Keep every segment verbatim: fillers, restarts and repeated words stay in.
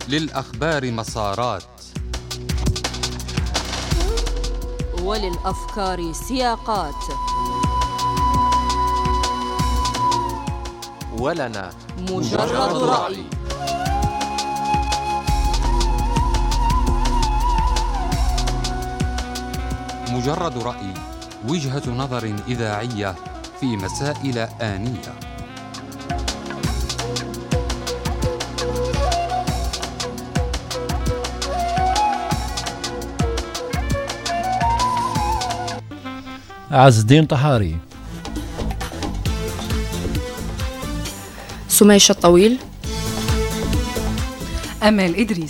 للأخبار مسارات، وللأفكار سياقات، ولنا مجرد رأي. مجرد رأي، وجهة نظر إذاعية في مسائل آنية. عز الدين طهاري، سميشة الطويل، أمال إدريس،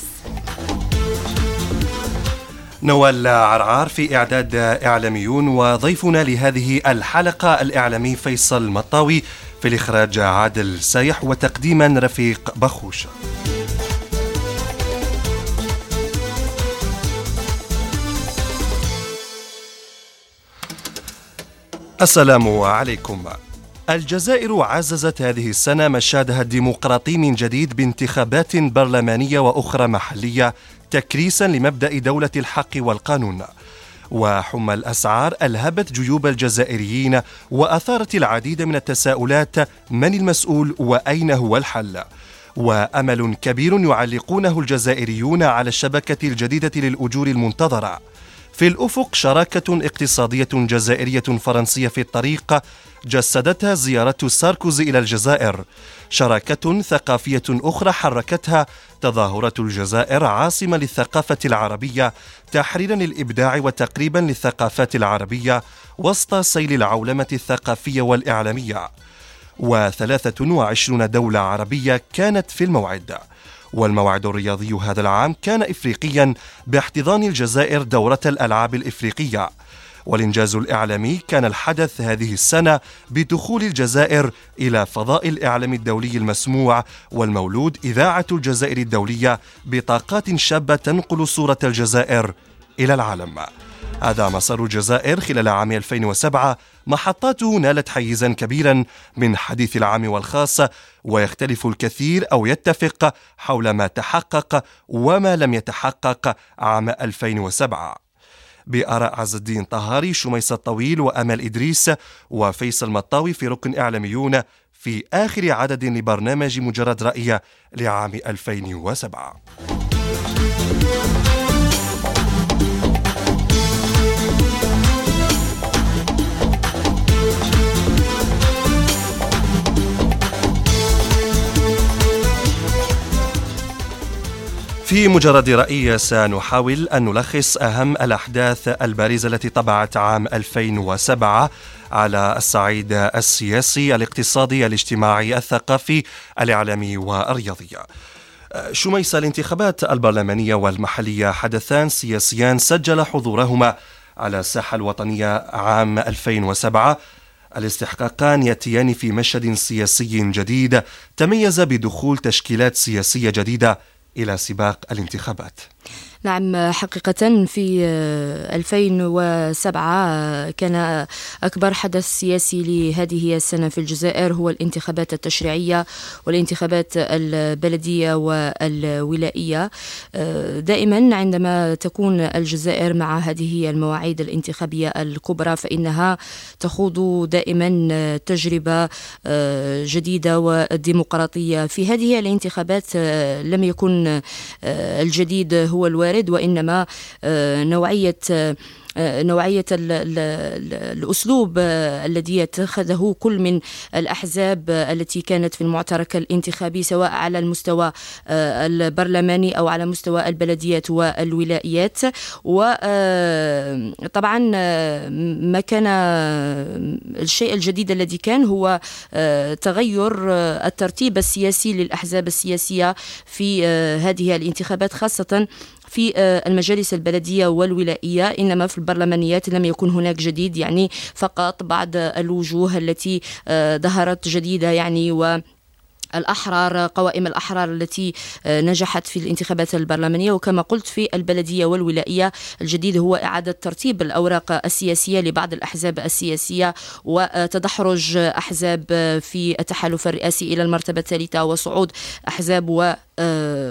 نوال عرعار في إعداد إعلاميون، وضيفنا لهذه الحلقة الإعلامي فيصل مطاوي، في الإخراج عادل سايح، وتقديما رفيق بخوش. السلام عليكم. الجزائر عززت هذه السنة مشهدها الديمقراطي من جديد بانتخابات برلمانية وأخرى محلية، تكريسا لمبدأ دولة الحق والقانون. وحمى الأسعار ألهبت جيوب الجزائريين وأثارت العديد من التساؤلات: من المسؤول وأين هو الحل؟ وأمل كبير يعلقونه الجزائريون على الشبكة الجديدة للأجور المنتظرة. في الأفق شراكة اقتصادية جزائرية فرنسية في الطريق جسدتها زيارة ساركوزي إلى الجزائر. شراكة ثقافية أخرى حركتها تظاهرة الجزائر عاصمة للثقافة العربية، تحريرا للإبداع وتقريبا للثقافات العربية وسط سيل العولمة الثقافية والإعلامية. وثلاثة وعشرون دولة عربية كانت في الموعد. والموعد الرياضي هذا العام كان إفريقيا باحتضان الجزائر دورة الألعاب الإفريقية. والإنجاز الإعلامي كان الحدث هذه السنة بدخول الجزائر إلى فضاء الإعلام الدولي المسموع، والمولود إذاعة الجزائر الدولية بطاقات شابة تنقل صورة الجزائر إلى العالم. هذا مسار الجزائر خلال عام ألفين وسبعة، محطاته نالت حيزا كبيرا من حديث العام والخاص، ويختلف الكثير أو يتفق حول ما تحقق وما لم يتحقق عام ألفين وسبعة. بآراء عز الدين طهاري، شميسة الطويل، وأمال إدريس، وفيصل مطاوي في ركن إعلاميون، في آخر عدد لبرنامج مجرد رأي لعام ألفين وسبعة. في مجرد رأي سنحاول أن نلخص أهم الأحداث البارزة التي طبعت عام ألفين وسبعة على الصعيد السياسي، الاقتصادي، الاجتماعي، الثقافي، الإعلامي والرياضي. شميسة، الانتخابات البرلمانية والمحلية حدثان سياسيان سجل حضورهما على الساحة الوطنية عام ألفين وسبعة. الاستحقاقان يأتيان في مشهد سياسي جديد تميز بدخول تشكيلات سياسية جديدة إلى سباق الانتخابات. نعم، حقيقة في ألفين وسبعة كان أكبر حدث سياسي لهذه السنة في الجزائر هو الانتخابات التشريعية والانتخابات البلدية والولائية. دائما عندما تكون الجزائر مع هذه المواعيد الانتخابية الكبرى فإنها تخوض دائما تجربة جديدة وديمقراطية. في هذه الانتخابات لم يكن الجديد هو الوارد، وإنما نوعية نوعية الأسلوب الذي يتخذه كل من الأحزاب التي كانت في المعترك الانتخابي، سواء على المستوى البرلماني أو على مستوى البلديات والولائيات. وطبعا ما كان الشيء الجديد الذي كان هو تغير الترتيب السياسي للأحزاب السياسية في هذه الانتخابات، خاصة في المجالس البلدية والولائية. إنما في البرلمانيات لم يكن هناك جديد، يعني فقط بعض الوجوه التي ظهرت جديدة، يعني و الأحرار، قوائم الأحرار التي نجحت في الانتخابات البرلمانية. وكما قلت في البلدية والولائية الجديد هو إعادة ترتيب الأوراق السياسية لبعض الأحزاب السياسية وتدحرج أحزاب في التحالف الرئاسي إلى المرتبة الثالثة وصعود أحزاب و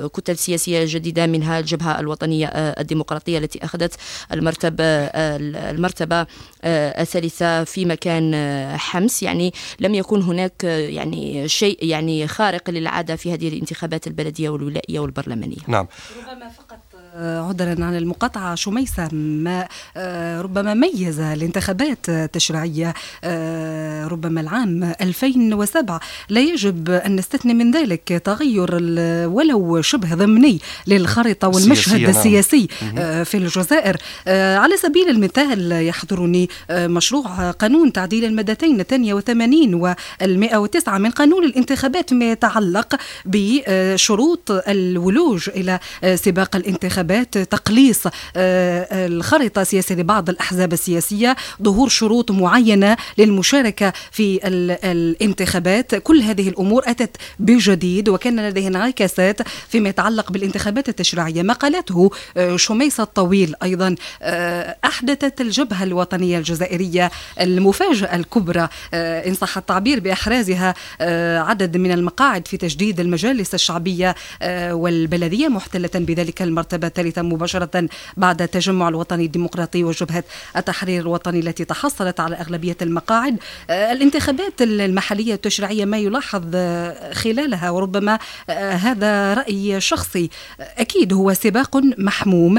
كتل سياسية جديدة، منها الجبهة الوطنية الديمقراطية التي أخذت المرتبة المرتبة الثالثة في مكان حمص. يعني لم يكن هناك يعني شيء يعني خارق للعادة في هذه الانتخابات البلدية والولائية والبرلمانية. نعم. ربما فقط عذرا عن المقاطعة شميسة، ما ربما ميز الانتخابات التشريعية ربما العام ألفين وسبعة، لا يجب أن نستثني من ذلك تغير ولو شبه ضمني للخريطة والمشهد السياسي في الجزائر. على سبيل المثال يحضرني مشروع قانون تعديل المادتين الثانية وثمانين والمئة وتسعة من قانون الانتخابات فيما يتعلق بشروط الولوج إلى سباق الانتخابات، تقليص الخريطة السياسية لبعض الأحزاب السياسية، ظهور شروط معينة للمشاركة في الانتخابات. كل هذه الأمور أتت بجديد وكان لديها انعكاسات فيما يتعلق بالانتخابات التشريعية. ما قالته شميسة الطويل أيضا أحدثت الجبهة الوطنية الجزائرية المفاجأة الكبرى إن صح التعبير بإحرازها عدد من المقاعد في تجديد المجالس الشعبية والبلدية، محتلة بذلك المرتبة الثالثة مباشرة بعد التجمع الوطني الديمقراطي وجبهة التحرير الوطني التي تحصلت على أغلبية المقاعد. الانتخابات المحلية التشريعية ما يلاحظ خلالها، وربما هذا رأي شخصي، أكيد هو سباق محموم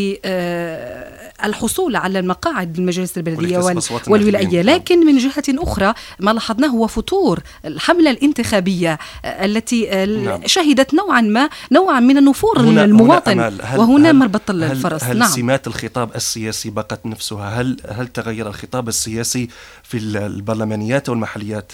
للحصول على المقاعد المجالس البلدية والولائية، لكن من جهة أخرى ما لاحظناه هو فتور الحملة الانتخابية التي نعم. شهدت نوعا ما نوعا من النفور المواطن، هل وهنا هل مربط الفرس. هل, هل نعم. سمات الخطاب السياسي بقت نفسها؟ هل هل تغير الخطاب السياسي في البرلمانيات والمحليات؟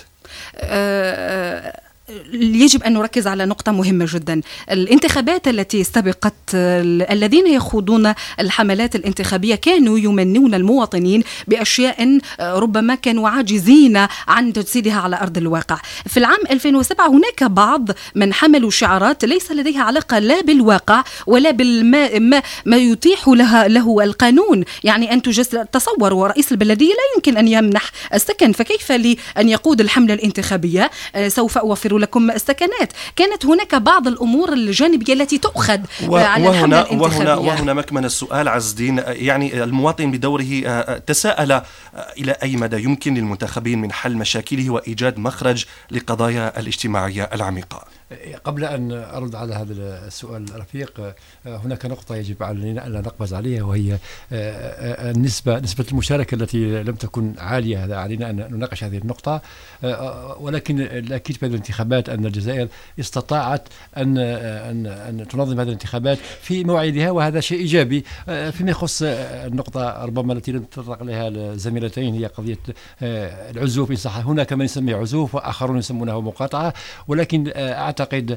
أه يجب أن نركز على نقطة مهمة جدا. الانتخابات التي سبقت الذين يخوضون الحملات الانتخابية كانوا يمنون المواطنين بأشياء ربما كانوا عاجزين عن تجسيدها على أرض الواقع. في العام ألفين وسبعة هناك بعض من حملوا شعارات ليس لديها علاقة لا بالواقع ولا بالما ما, ما يتيح لها له القانون. يعني أن تجسد، تصوروا رئيس البلدية لا يمكن أن يمنح السكن، فكيف لي أن يقود الحملة الانتخابية؟ سوف أوفر لكم السكنات. كانت هناك بعض الأمور الجانبية التي تؤخذ و... على الحملة الانتخابية. وهنا, وهنا مكمن السؤال عز الدين، يعني المواطن بدوره تساءل إلى أي مدى يمكن للمنتخبين من حل مشاكله وإيجاد مخرج لقضايا الاجتماعية العميقة. قبل أن أرد على هذا السؤال الرفيق، هناك نقطة يجب علينا أن نقفز عليها، وهي النسبة نسبة المشاركة التي لم تكن عالية. هذا علينا أن نناقش هذه النقطة، ولكن الأكيد في الانتخابات أن الجزائر استطاعت أن أن أن تنظم هذه الانتخابات في موعدها، وهذا شيء إيجابي. فيما يخص النقطة ربما التي لم تطرق لها الزميلتين هي قضية العزوف، إن صح هناك من يسميه عزوف وآخرون يسمونه مقاطعة، ولكن أعتقد أعتقد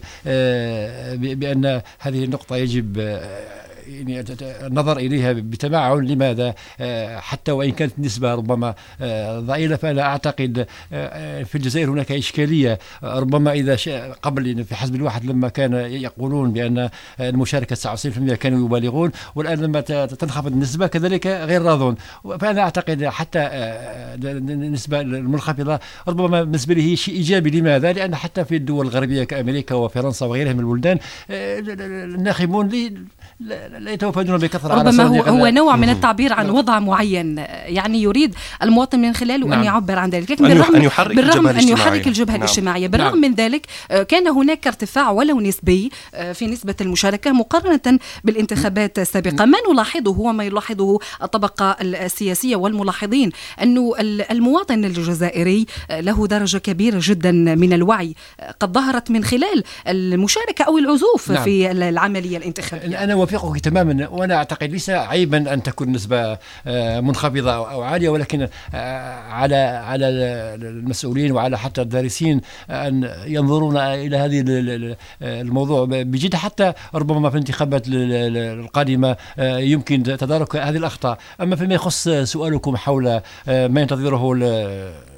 بأن هذه النقطة يجب يعني النظر إليها بتمعن. لماذا؟ حتى وإن كانت النسبة ربما ضئيلة، فأنا أعتقد في الجزائر هناك إشكالية. ربما إذا قبل في حزب الواحد لما كان يقولون بأن المشاركة تسعة وتسعين بالمئة كانوا يبالغون، والآن لما تنخفض النسبة كذلك غير راضون. فأنا أعتقد حتى النسبة المنخفضة ربما بالنسبة لي شيء إيجابي. لماذا؟ لأن حتى في الدول الغربية كأمريكا وفرنسا وغيرها من البلدان الناخبون لا يتوافدون بكثرة. ربما هو, هو نوع من التعبير عن وضع معين، يعني يريد المواطن من خلاله نعم. أن يعبر عن ذلك، لكن بالرغم, أن يحرك بالرغم الجبهة أن يحرك الجبهة نعم. الاجتماعية. بالرغم نعم. من ذلك كان هناك ارتفاع ولو نسبي في نسبة المشاركة مقارنة بالانتخابات السابقة. ما نلاحظه هو ما يلاحظه الطبقة السياسية والملاحظين، أنه المواطن الجزائري له درجة كبيرة جدا من الوعي قد ظهرت من خلال المشاركة أو العزوف نعم. في العملية الانتخابية. أنا وافقك تماما، وأنا أعتقد ليس عيبا أن تكون نسبة منخفضة أو عالية، ولكن على على المسؤولين وعلى حتى الدارسين أن ينظرون إلى هذه الموضوع بجد، حتى ربما في الانتخابات القادمة يمكن تدارك هذه الأخطاء. أما فيما يخص سؤالكم حول ما ينتظره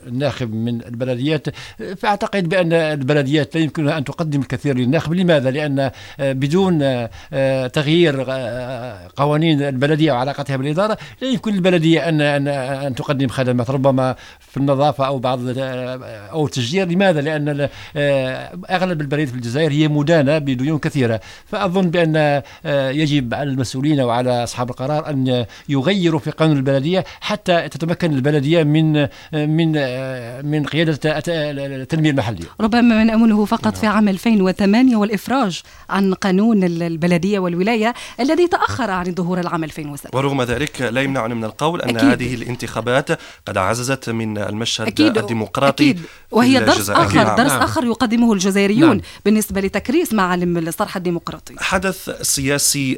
الناخب من البلديات، فأعتقد بأن البلديات لا يمكنها أن تقدم الكثير للناخب. لماذا؟ لأن بدون تغيير قوانين البلدية وعلاقتها بالإدارة لا يمكن للبلدية أن أن أن تقدم خدمات ربما في النظافة أو بعض أو التشجير. لماذا؟ لأن أغلب البلديات في الجزائر هي مدانة بديون كثيرة. فأظن بأن يجب على المسؤولين وعلى أصحاب القرار أن يغيروا في قانون البلدية حتى تتمكن البلدية من من من قيادة التنمية المحلية. ربما من أمله فقط في عام ألفين وثمانية والإفراج عن قانون البلدية والولاية الذي تأخر عن الظهور العام ألفين وسبعة. ورغم ذلك لا يمنعنا من القول أن أكيد. هذه الانتخابات قد عززت من المشهد أكيد. الديمقراطي أكيد. وهي درس آخر نعم. درس نعم. آخر يقدمه الجزائريون نعم. بالنسبة لتكريس معالم الصرح الديمقراطي. حدث سياسي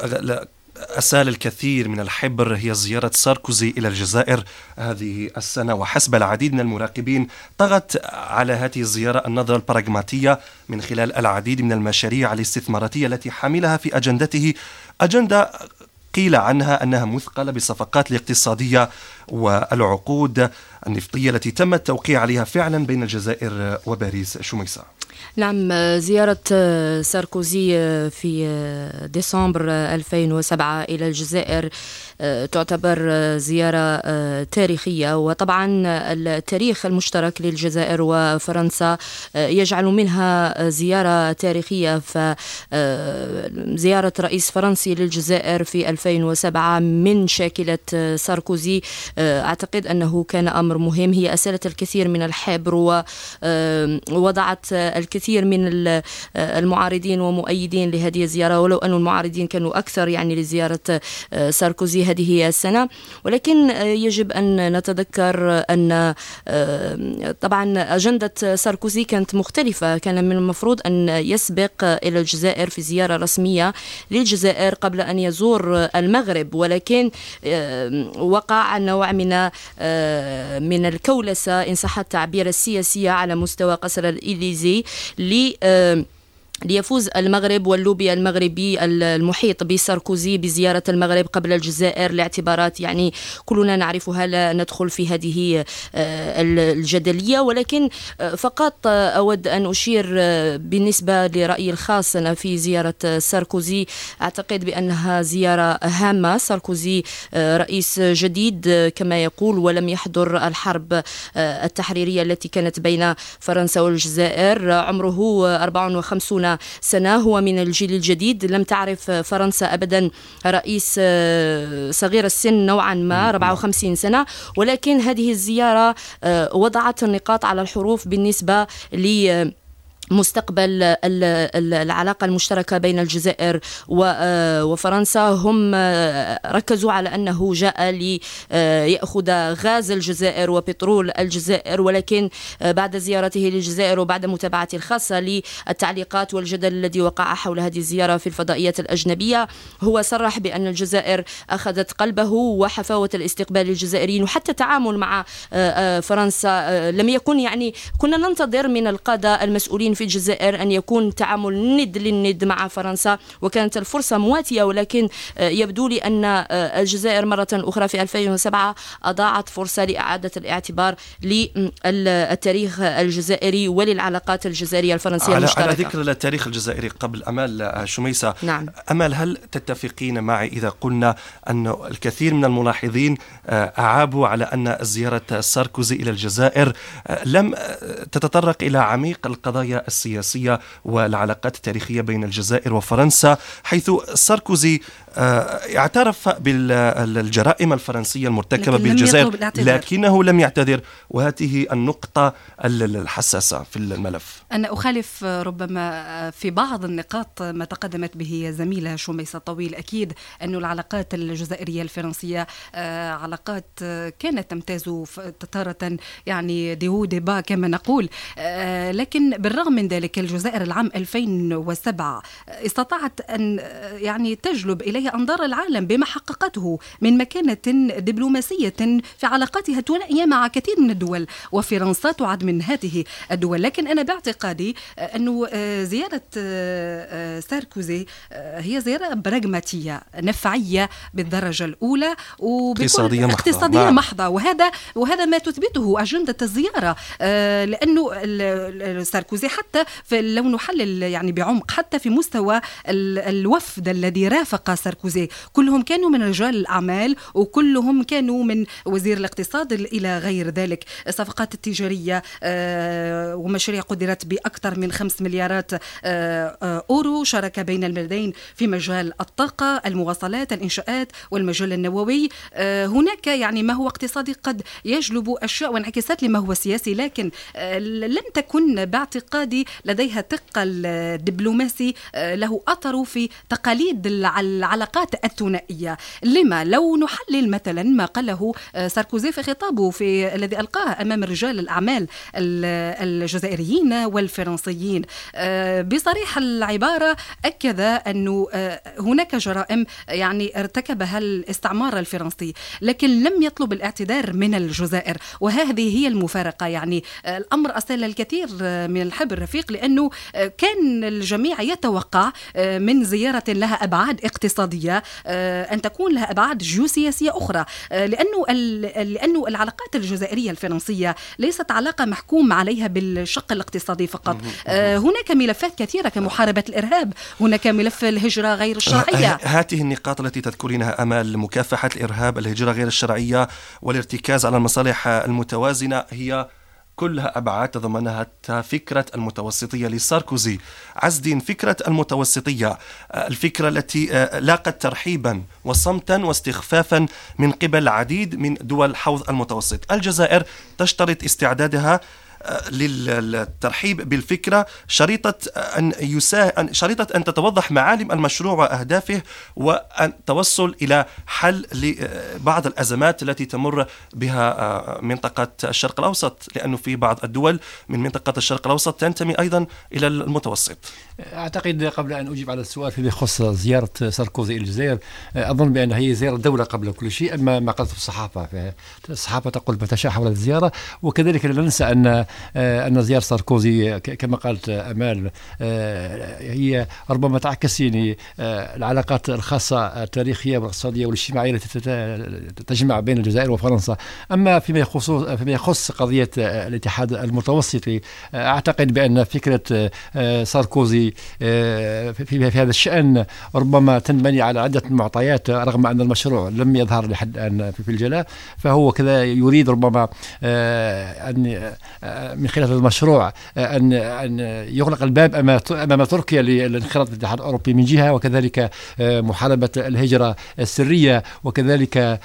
أسال الكثير من الحبر هي زيارة ساركوزي إلى الجزائر هذه السنة، وحسب العديد من المراقبين طغت على هذه الزيارة النظرة البراغماتية من خلال العديد من المشاريع الاستثماراتية التي حملها في أجندته، أجندة قيل عنها أنها مثقلة بالصفقات الاقتصادية والعقود النفطية التي تم التوقيع عليها فعلا بين الجزائر وباريس. شميسة. نعم، زيارة ساركوزي في ديسمبر ألفين وسبعة إلى الجزائر تعتبر زيارة تاريخية، وطبعا التاريخ المشترك للجزائر وفرنسا يجعل منها زيارة تاريخية. فزيارة رئيس فرنسي للجزائر في ألفين وسبعة من شاكلة ساركوزي أعتقد أنه كان أمر مهم. هي أسالت الكثير من الحبر ووضعت الكثير من المعارضين ومؤيدين لهذه الزيارة، ولو أن المعارضين كانوا أكثر يعني لزيارة ساركوزي هذه السنة. ولكن يجب أن نتذكر أن طبعا أجندة ساركوزي كانت مختلفة. كان من المفروض أن يسبق إلى الجزائر في زيارة رسمية للجزائر قبل أن يزور المغرب، ولكن وقع نوع من من الكولسة إن صح التعبير السياسية على مستوى قصر الإليزي لي ليفوز المغرب واللوبي المغربي المحيط بساركوزي بزيارة المغرب قبل الجزائر لاعتبارات يعني كلنا نعرفها، لا ندخل في هذه الجدلية. ولكن فقط أود أن أشير بالنسبة لرأيي الخاص أنا في زيارة ساركوزي، أعتقد بأنها زيارة هامة. ساركوزي رئيس جديد كما يقول، ولم يحضر الحرب التحريرية التي كانت بين فرنسا والجزائر. عمره أربعة وخمسين سنة، هو من الجيل الجديد. لم تعرف فرنسا أبدا رئيس صغير السن نوعا ما، أربعة وخمسين سنة. ولكن هذه الزيارة وضعت النقاط على الحروف بالنسبة ل مستقبل العلاقة المشتركة بين الجزائر وفرنسا. هم ركزوا على أنه جاء ليأخذ غاز الجزائر وبترول الجزائر، ولكن بعد زيارته للجزائر وبعد متابعته الخاصة للتعليقات والجدل الذي وقع حول هذه الزيارة في الفضائيات الأجنبية، هو صرح بأن الجزائر أخذت قلبه وحفاوة الاستقبال الجزائريين وحتى التعامل مع فرنسا لم يكن يعني كنا ننتظر من القادة المسؤولين في الجزائر أن يكون تعامل ند للند مع فرنسا، وكانت الفرصة مواتية. ولكن يبدو لي أن الجزائر مرة أخرى في ألفين وسبعة أضاعت فرصة لإعادة الاعتبار للتاريخ الجزائري وللعلاقات الجزائرية الفرنسية المشتركة. على ذكر التاريخ الجزائري قبل أمال شميسة، نعم. أمال، هل تتفقين معي إذا قلنا أن الكثير من الملاحظين أعابوا على أن زيارة ساركوزي إلى الجزائر لم تتطرق إلى عميق القضايا السياسية والعلاقات التاريخية بين الجزائر وفرنسا، حيث ساركوزي اعترف بالجرائم الفرنسية المرتكبة بالجزائر لكنه لم يعتذر، وهذه النقطة الحساسة في الملف. أنا أخالف ربما في بعض النقاط ما تقدمت به زميلة شميسة طويل. أكيد أن العلاقات الجزائرية الفرنسية علاقات كانت تمتاز تارة يعني ديو ديبا كما نقول، لكن بالرغم من ذلك الجزائر العام ألفين وسبعة استطاعت أن يعني تجلب إليها أنظار العالم بما حققته من مكانة دبلوماسية في علاقاتها الثنائية مع كثير من الدول، وفرنسا تعد من هذه الدول. لكن أنا باعتقادي أنه زيارة ساركوزي هي زيارة براغماتية نفعية بالدرجة الأولى اقتصادية محضة, اقتصادية محضة وهذا وهذا ما تثبته أجندة الزيارة، لأنه ساركوزي حتى في لو نحلل يعني بعمق حتى في مستوى الوفد الذي رافق ساركوزي كلهم كانوا من رجال الأعمال وكلهم كانوا من وزير الاقتصاد إلى غير ذلك. الصفقات التجارية ومشاريع قدرت بأكثر من خمس مليارات أورو، شارك بين البلدين في مجال الطاقة، المواصلات، الإنشاءات والمجال النووي. هناك يعني ما هو اقتصادي قد يجلب أشياء وانعكاسات لما هو سياسي، لكن لم تكن باعتقادي لديها ثقل دبلوماسي له أثر في تقاليد العلاقات الثنائية. لما لو نحلل مثلا ما قاله ساركوزي في خطابه في الذي ألقاه أمام رجال الأعمال الجزائريين والفرنسيين، بصريح العبارة أكد أنه هناك جرائم يعني ارتكبها الاستعمار الفرنسي، لكن لم يطلب الاعتذار من الجزائر، وهذه هي المفارقة. يعني الأمر أسال الكثير من الحب الرفيق، لأنه كان الجميع يتوقع من زيارة لها أبعاد اقتصادية أن تكون لها أبعاد جيوسياسية أخرى، لأنه لأنه العلاقات الجزائرية الفرنسية ليست علاقة محكوم عليها بالشق الاقتصادي فقط. هناك ملفات كثيرة كمحاربة الإرهاب، هناك ملف الهجرة غير الشرعية. هذه النقاط التي تذكرينها أمال، مكافحة الإرهاب، الهجرة غير الشرعية والارتكاز على المصالح المتوازنة، هي كلها أبعاد تضمنها فكرة المتوسطية لساركوزي. عزدين، فكرة المتوسطية، الفكرة التي لاقت ترحيبا وصمتا واستخفافا من قبل العديد من دول حوض المتوسط. الجزائر تشترط استعدادها للترحيب بالفكرة، شريطة أن يساه شريطة أن تتوضح معالم المشروع وأهدافه، وأن توصل إلى حل لبعض الأزمات التي تمر بها منطقة الشرق الأوسط، لأنه في بعض الدول من منطقة الشرق الأوسط تنتمي أيضا إلى المتوسط. أعتقد قبل أن أجيب على السؤال فيما يخص زيارة ساركوزي إلى الجزائر، أظن بأن هي زيارة دولة قبل كل شيء. أما ما قالت الصحافة، الصحافة تقول ما تشاء حول الزيارة، وكذلك لا ننسى أن أن زيارة ساركوزي كما قالت أمال هي ربما تعكس يعني العلاقات الخاصة التاريخية والاقتصادية والاجتماعية التي تجمع بين الجزائر وفرنسا. أما فيما يخص فيما يخص قضية الاتحاد المتوسطي، أعتقد بأن فكرة ساركوزي في هذا الشأن ربما تنبني على عدة معطيات، رغم أن المشروع لم يظهر لحد الآن في الجلاء، فهو كذا يريد ربما أن من خلال المشروع أن أن يغلق الباب أمام تركيا للانخراط في الاتحاد الأوروبي من جهة، وكذلك محاربة الهجرة السرية، وكذلك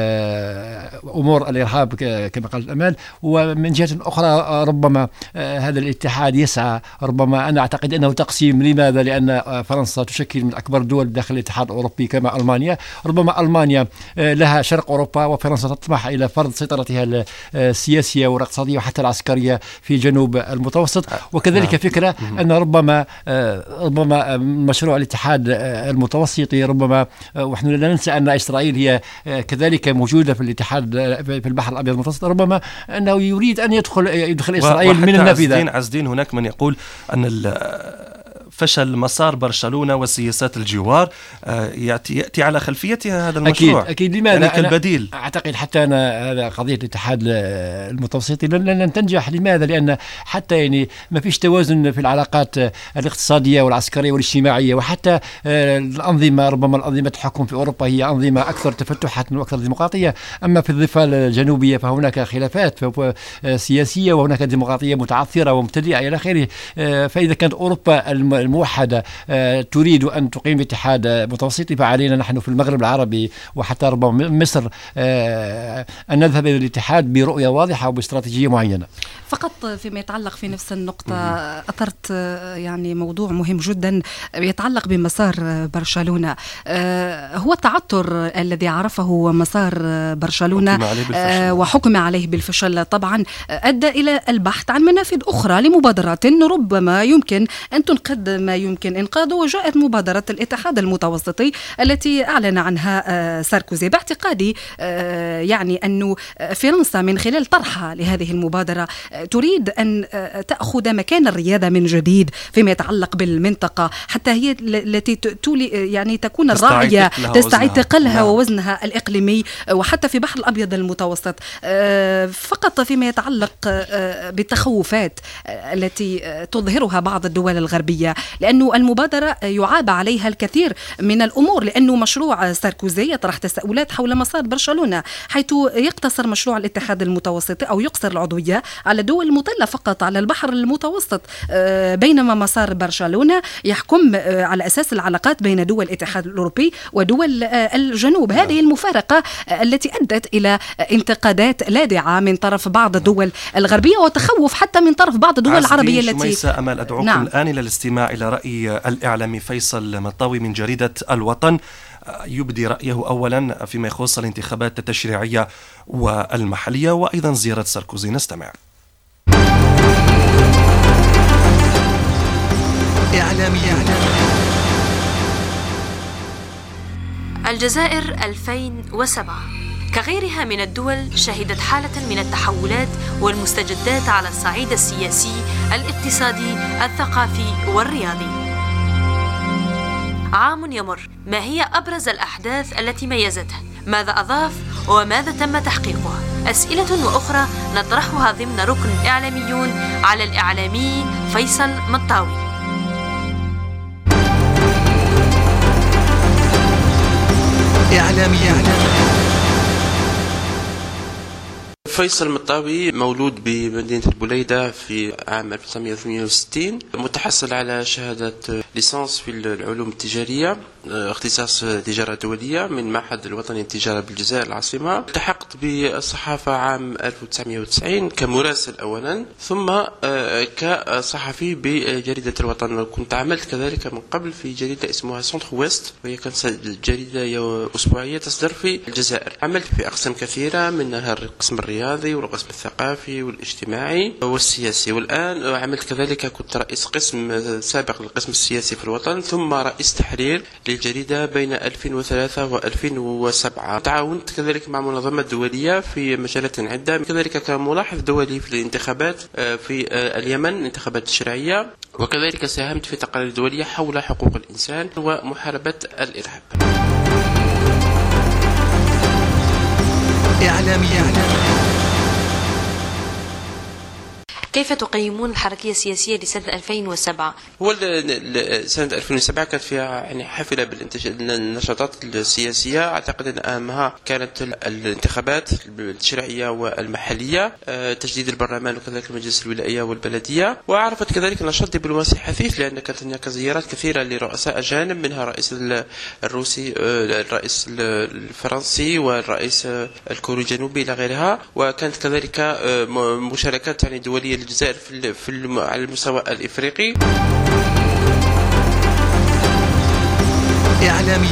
أمور الإرهاب كما قالت أمال. ومن جهة أخرى ربما هذا الاتحاد يسعى، ربما أنا أعتقد أنه تقسيم. لماذا؟ لأن فرنسا تشكل من أكبر الدول داخل الاتحاد الأوروبي كما ألمانيا، ربما ألمانيا لها شرق أوروبا، وفرنسا تطمح إلى فرض سيطرتها السياسية والاقتصادية وحتى العسكرية في جنوب المتوسط. وكذلك فكرة أن ربما ربما مشروع الاتحاد المتوسطي ربما، ونحن لا ننسى أن إسرائيل هي كذلك موجودة في الاتحاد في البحر الأبيض المتوسط، ربما أنه يريد أن يدخل يدخل إسرائيل من النافذة. عزدين, عزدين هناك من يقول أن فشل مسار برشلونة وسياسات الجوار يأتي, يأتي على خلفيتها هذا المشروع. أكيد, أكيد. لماذا؟ يعني كالبديل. أعتقد حتى أنا هذا قضية الاتحاد المتوسطي لن تنجح. لماذا؟ لأن حتى يعني ما فيش توازن في العلاقات الاقتصادية والعسكرية والاجتماعية، وحتى الأنظمة ربما الأنظمة الحكم في أوروبا هي أنظمة أكثر تفتحا وأكثر ديمقراطية. أما في الضفة الجنوبية فهناك خلافات سياسية، وهناك ديمقراطية متعثرة ومبتدئة إلى آخره. فإذا كانت أوروبا الموحدة تريد أن تقيم اتحاد متوسطي، فعلينا نحن في المغرب العربي وحتى ربما مصر أن نذهب إلى الاتحاد برؤية واضحة وباستراتيجية معينة. فقط فيما يتعلق في نفس النقطة أثرت يعني موضوع مهم جدا يتعلق بمسار برشلونة. هو التعثر الذي عرفه مسار برشلونة وحكم عليه بالفشل طبعا أدى إلى البحث عن منافذ أخرى لمبادرات ربما يمكن أن تنقذ ما يمكن إنقاذه، وجاءت مبادرة الاتحاد المتوسطي التي أعلن عنها ساركوزي. باعتقادي يعني أن فرنسا من خلال طرحها لهذه المبادرة تريد أن تأخذ مكان الريادة من جديد فيما يتعلق بالمنطقة، حتى هي التي تولي يعني تكون الراعية تستعيد ثقلها ووزنها الإقليمي وحتى في بحر الأبيض المتوسط. فقط فيما يتعلق بالتخوفات التي تظهرها بعض الدول الغربية، لأنه المبادرة يعاب عليها الكثير من الأمور، لأنه مشروع ساركوزي يطرح تساؤلات حول مسار برشلونة، حيث يقتصر مشروع الاتحاد المتوسطي أو يقصر العضوية على دول المطلة فقط على البحر المتوسط، بينما مسار برشلونة يحكم على أساس العلاقات بين دول الاتحاد الأوروبي ودول الجنوب. هذه المفارقة التي أدت إلى انتقادات لاذعة من طرف بعض الدول الغربية وتخوف حتى من طرف بعض الدول العربية التي شميسة أمل. أدعوكم نعم. الآن إلى الاستماع إلى رأي الإعلامي فيصل مطاوي من جريدة الوطن، يبدي رأيه أولا فيما يخص الانتخابات التشريعية والمحلية وأيضا زيارة ساركوزي. نستمع. إعلامي الجزائر ألفين وسبعة كغيرها من الدول شهدت حالة من التحولات والمستجدات على الصعيد السياسي، الاقتصادي، الثقافي والرياضي. عام يمر، ما هي أبرز الأحداث التي ميزته؟ ماذا أضاف وماذا تم تحقيقه؟ أسئلة وأخرى نطرحها ضمن ركن إعلاميون على الإعلامي فيصل مطاوي. إعلامي فيصل مطاوي مولود بمدينة البليدة في عام ألف وتسعمائة وثمانية وستين، متحصل على شهادة ليسانس في العلوم التجارية، اختصاص تجارة دولية من معهد الوطني للتجارة بالجزائر العاصمة. التحقت بالصحافة عام ألف وتسعمائة وتسعين كمراسل أولا، ثم كصحفي بجريدة الوطن. كنت عملت كذلك من قبل في جريدة اسمها سنتر ويست، وهي كانت جريدة أسبوعية تصدر في الجزائر. عملت في أقسام كثيرة، منها القسم الرياضي والقسم الثقافي والاجتماعي والسياسي. والآن عملت كذلك، كنت رئيس قسم سابق للقسم السياسي في الوطن، ثم رئيس تحرير للجريدة بين ألفين وثلاثة وألفين وسبعة. تعاونت كذلك مع منظمات دولية في مجالات عدة، كذلك كملاحظ دولي في الانتخابات في اليمن، الانتخابات التشريعية، وكذلك ساهمت في تقارير دولية حول حقوق الإنسان ومحاربة الإرهاب. إعلامي كيف تقيمون الحركية السياسية لسنة ألفين وسبعة؟ هو سنة ألفين وسبعة كانت فيها يعني حافلة بالنشاطات السياسية. أعتقد أن أهمها كانت الانتخابات التشريعية والمحلية، تجديد البرلمان وكذلك المجلس الولائية والبلدية. وعرفت كذلك نشاط دبلوماسي حثيث، لأن كانت هناك زيارات كثيرة لرؤساء أجانب، منها الرئيس الروسي، الرئيس الفرنسي، والرئيس الكوري الجنوبي إلى غيرها. وكانت كذلك مشاركات يعني دولية الجزائر في في على المستوى الإفريقي. إعلامي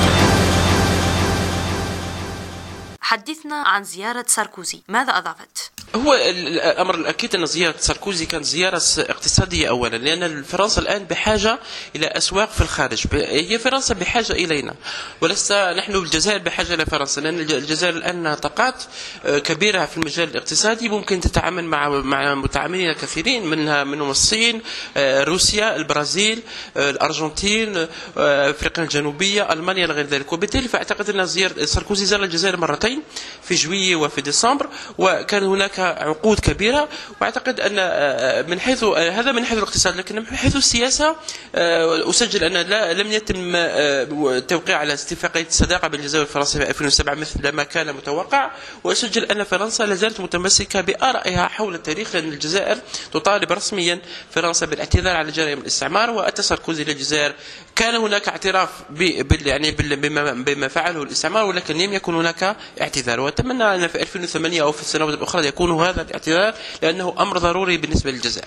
حدثنا عن زيارة ساركوزي، ماذا أضافت؟ هو الأمر الأكيد أن زيارة ساركوزي كانت زيارة اقتصادية أولا، لأن فرنسا الآن بحاجة إلى أسواق في الخارج. هي فرنسا بحاجة إلينا، ولست نحن الجزائر بحاجة إلى فرنسا، لأن الجزائر الآن طاقات كبيرة في المجال الاقتصادي، ممكن تتعامل مع مع متعاملين كثيرين، منها منهم الصين، روسيا، البرازيل، الأرجنتين، أفريقيا الجنوبية، ألمانيا وغير ذلك. وبالتالي فأعتقد أن زيارة ساركوزي زار الجزائر مرتين، في جويي وفي ديسمبر، وكان هناك عقود كبيرة. وأعتقد أن من حيث هذا من حيث الاقتصاد، لكن من حيث السياسة أسجل أن لا لم يتم التوقيع على اتفاقية الصداقة بين الجزائر والفرنسا في ألفين وسبعة مثل ما كان متوقع. وأسجل أن فرنسا لا زالت متمسكة بآرائها حول التاريخ، لأن الجزائر تطالب رسميا فرنسا بالاعتذار على جرائم الاستعمار. وأتى ساركوزي للجزائر، كان هناك اعتراف بال يعني بما بما فعله الاستعمار، ولكن لم يكن هناك اعتذار. وأتمنى أن في ألفين وثمانية أو في السنوات الأخرى يكون هذا الاعتذار، لأنه أمر ضروري بالنسبة للجزائر.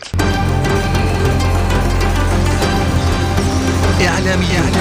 إعلامي.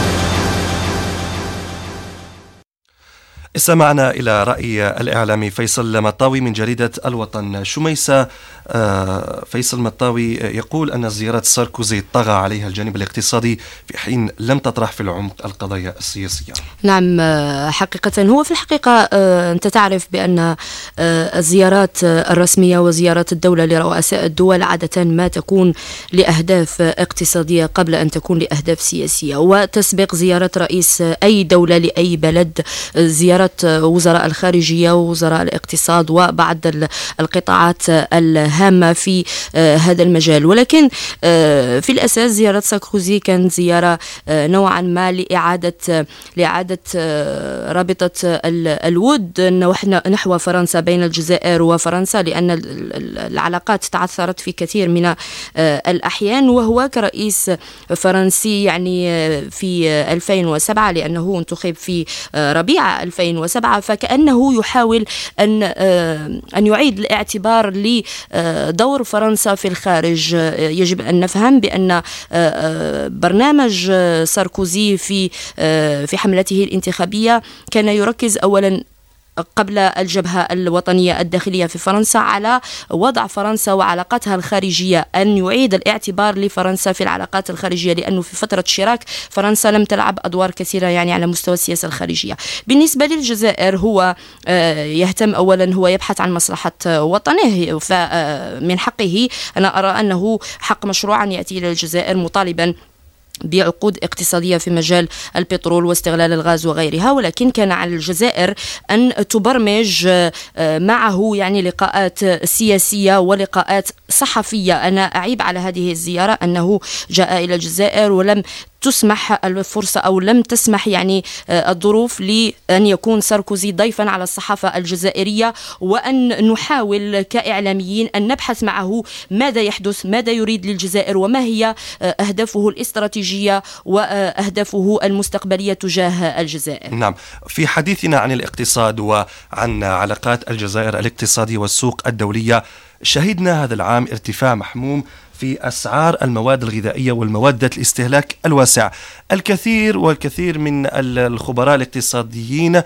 استمعنا إلى رأي الإعلامي فيصل مطاوي من جريدة الوطن. شميسة، فيصل مطاوي يقول أن زيارة ساركوزي طغى عليها الجانب الاقتصادي في حين لم تطرح في العمق القضايا السياسية. نعم، حقيقة هو في الحقيقة أنت تعرف بأن الزيارات الرسمية وزيارات الدولة لرؤساء الدول عادة ما تكون لأهداف اقتصادية قبل أن تكون لأهداف سياسية، وتسبق زيارة رئيس أي دولة لأي بلد زيارة وزراء الخارجية ووزراء الاقتصاد وبعض القطاعات الهامة في هذا المجال. ولكن في الأساس زيارة ساركوزي كانت زيارة نوعا ما لإعادة لإعادة رابطة الود نحو فرنسا بين الجزائر وفرنسا، لأن العلاقات تعثرت في كثير من الأحيان. وهو كرئيس فرنسي يعني في ألفين وسبعة، لأنه انتخب في ربيع ألفين وسبعة، فكأنه يحاول أن أن يعيد الاعتبار لدور فرنسا في الخارج. يجب أن نفهم بأن برنامج ساركوزي في في حملته الانتخابية كان يركز أولا قبل الجبهة الوطنية الداخلية في فرنسا على وضع فرنسا وعلاقاتها الخارجية، أن يعيد الاعتبار لفرنسا في العلاقات الخارجية، لأنه في فترة شيراك فرنسا لم تلعب أدوار كثيرة يعني على مستوى السياسة الخارجية. بالنسبة للجزائر هو يهتم أولا، هو يبحث عن مصلحة وطنه، فمن حقه أنا أرى أنه حق مشروع أن يأتي إلى الجزائر مطالبا بعقود اقتصادية في مجال البترول واستغلال الغاز وغيرها. ولكن كان على الجزائر أن تبرمج معه يعني لقاءات سياسية ولقاءات صحفية. أنا أعيب على هذه الزيارة أنه جاء إلى الجزائر ولم تسمح الفرصة أو لم تسمح يعني الظروف لأن يكون ساركوزي ضيفا على الصحافة الجزائرية، وأن نحاول كإعلاميين أن نبحث معه ماذا يحدث، ماذا يريد للجزائر، وما هي أهدافه الاستراتيجية وأهدافه المستقبلية تجاه الجزائر. نعم، في حديثنا عن الاقتصاد وعن علاقات الجزائر الاقتصادية والسوق الدولية، شهدنا هذا العام ارتفاع محموم في أسعار المواد الغذائية والمواد ذات الاستهلاك الواسع. الكثير والكثير من الخبراء الاقتصاديين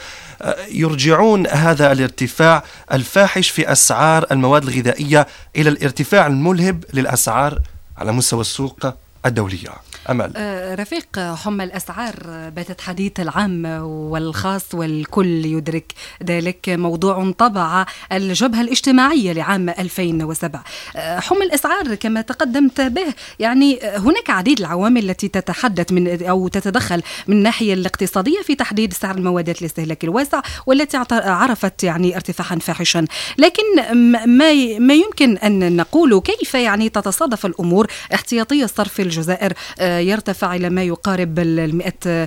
يرجعون هذا الارتفاع الفاحش في أسعار المواد الغذائية إلى الارتفاع الملهب للأسعار على مستوى السوق الدولية. أمل. آه رفيق، حمى الأسعار باتت حديث العام والخاص والكل يدرك ذلك، موضوع طبع الجبهة الاجتماعية لعام ألفين وسبعة. آه حمى الأسعار كما تقدمت به، يعني هناك عديد العوامل التي تتحدث من أو تتدخل من الناحية الاقتصادية في تحديد سعر المواد الاستهلاك الواسع، والتي عرفت يعني ارتفاعا فاحشا. لكن ما ما يمكن أن نقول كيف يعني تتصادف الأمور. احتياطي الصرف في الجزائر يرتفع إلى ما يقارب المئة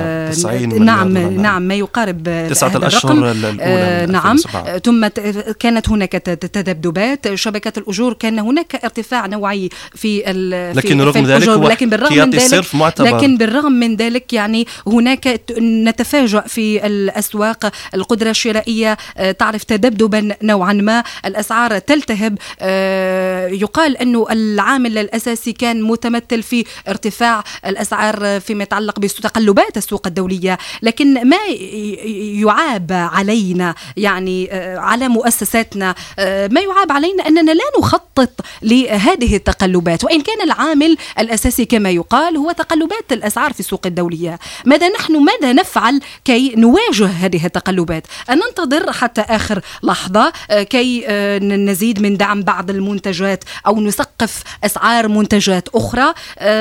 نعم نعم ما يقارب تسعة الأشهر الأولى. نعم، ثم كانت هناك تذبذبات شبكة الأجور، كان هناك ارتفاع نوعي في لكن رغم ذلك لكن بالرغم من ذلك لكن بالرغم من ذلك يعني هناك نتفاجأ في الأسواق، القدرة الشرائية تعرف تذبذبا نوعا ما، الأسعار تلتهب. يقال أنه العامل الأساسي كان متمثل في ارتفاع الأسعار فيما يتعلق بتقلبات السوق الدولية. لكن ما يعاب علينا يعني على مؤسساتنا، ما يعاب علينا أننا لا نخطط لهذه التقلبات، وإن كان العامل الأساسي كما يقال هو تقلبات الأسعار في السوق الدولية. ماذا نحن ماذا نفعل كي نواجه هذه التقلبات؟ أن ننتظر حتى آخر لحظة كي نزيد من دعم بعض المنتجات أو نسقف أسعار منتجات أخرى؟ أعتقد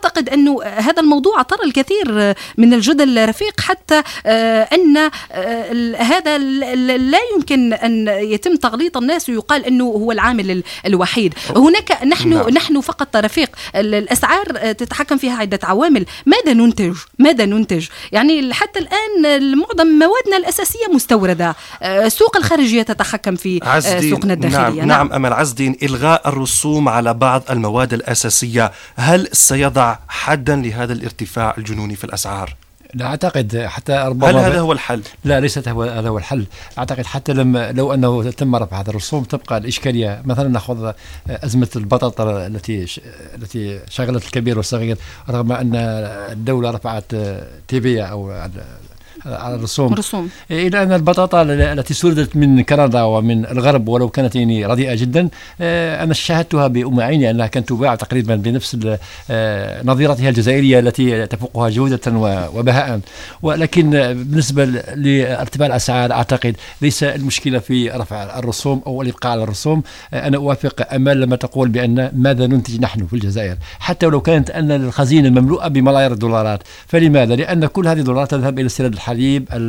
أعتقد أنه هذا الموضوع أثار الكثير من الجدل رفيق، حتى أن هذا لا يمكن أن يتم تغليط الناس ويقال أنه هو العامل الوحيد. هناك نحن نعم. نحن فقط رفيق، الأسعار تتحكم فيها عدة عوامل. ماذا ننتج؟ ماذا ننتج؟ يعني حتى الآن معظم موادنا الأساسية مستوردة، السوق الخارجية تتحكم في سوقنا الداخلية. نعم, نعم. نعم أمل عزدين، إلغاء الرسوم على بعض المواد الأساسية هل سيضع حدا لهذا الارتفاع الجنوني في الأسعار؟ لا أعتقد حتى ربما هل هذا هو الحل؟ لا، ليس هو هذا هو الحل. أعتقد حتى لما لو أنه تم رفع هذا الرسوم تبقى الإشكالية. مثلا نأخذ أزمة البطاطا التي التي شغلت الكبير والصغير، رغم أن الدولة رفعت تيبيا أو على الرسوم رسوم. إلى أن البطاطا التي سردت من كندا ومن الغرب ولو كانت يعني رديئة جدا، أنا شاهدتها بأم عيني أنها كانت تباع تقريبا بنفس نظيرتها الجزائرية التي تفوقها جودة وبهاء. ولكن بالنسبة لارتفاع الأسعار أعتقد ليس المشكلة في رفع الرسوم أو الإبقاء على الرسوم. أنا أوافق أمال لما تقول بأن ماذا ننتج نحن في الجزائر، حتى ولو كانت أن الخزينة مملوءة بملايير الدولارات. فلماذا؟ لأن كل هذه الدولارات تذهب إلى استيراد الحليب،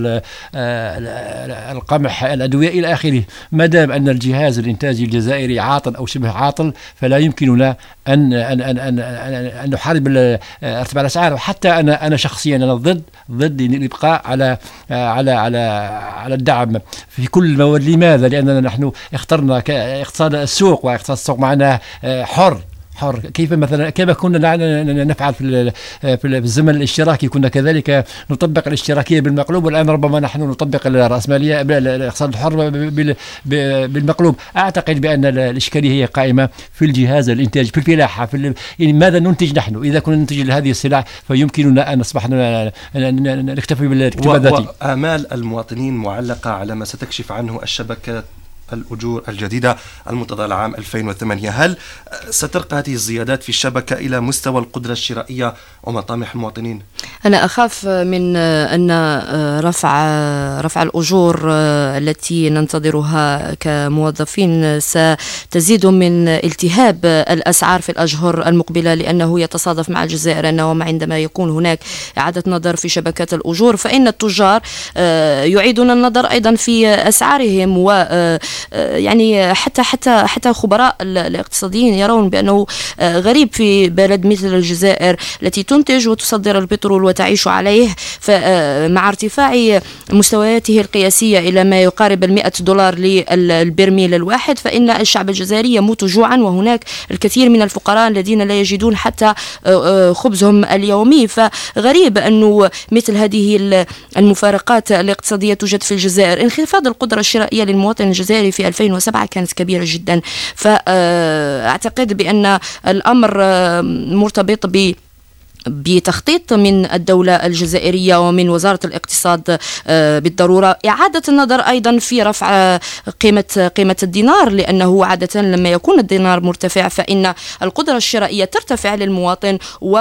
القمح، الأدوية إلى آخره. ما دام أن الجهاز الإنتاجي الجزائري عاطل أو شبه عاطل فلا يمكننا أن أن أن أن, أن نحارب ارتفاع الأسعار. حتى أنا أنا شخصيا أنا ضد ضد الإبقاء على على على على الدعم في كل المواد. لماذا؟ لأننا نحن اخترنا اقتصاد السوق، واقتصاد السوق معناه حر حر. كيف مثلا كيف كنا نفعل في في الزمن الاشتراكي، كنا كذلك نطبق الاشتراكيه بالمقلوب، والان ربما نحن نطبق الراسماليه الاقتصاد الحر بالمقلوب. اعتقد بان الاشكاليه هي قائمه في الجهاز الانتاجي، في الفلاحه، في يعني ماذا ننتج نحن. اذا كنا ننتج هذه السلع فيمكننا ان نصبح نكتفي بالاكتفاء الذاتي. وآمال المواطنين معلقه على ما ستكشف عنه الشبكه الأجور الجديدة المنتظرة العام ألفين وثمانية. هل سترقى هذه الزيادات في الشبكة إلى مستوى القدرة الشرائية ومطامح المواطنين؟ أنا أخاف من أن رفع رفع الأجور التي ننتظرها كموظفين ستزيد من التهاب الأسعار في الأشهر المقبلة، لأنه يتصادف مع الجزائر أنه عندما يكون هناك إعادة نظر في شبكات الأجور فإن التجار يعيدون النظر أيضا في أسعارهم. و يعني حتى حتى حتى خبراء الاقتصاديين يرون بأنه غريب في بلد مثل الجزائر التي تنتج وتصدر البترول وتعيش عليه، فمع ارتفاع مستوياته القياسية إلى ما يقارب المئة دولار للبرميل الواحد، فإن الشعب الجزائري يموت جوعا، وهناك الكثير من الفقراء الذين لا يجدون حتى خبزهم اليومي. فغريب أنه مثل هذه المفارقات الاقتصادية توجد في الجزائر. انخفاض القدرة الشرائية للمواطن الجزائري في ألفين وسبعة كانت كبيرة جدا، فأعتقد بأن الأمر مرتبط ب بتخطيط من الدولة الجزائرية ومن وزارة الاقتصاد بالضرورة إعادة النظر أيضا في رفع قيمة قيمة الدينار، لأنه عادة لما يكون الدينار مرتفع فإن القدرة الشرائية ترتفع للمواطن،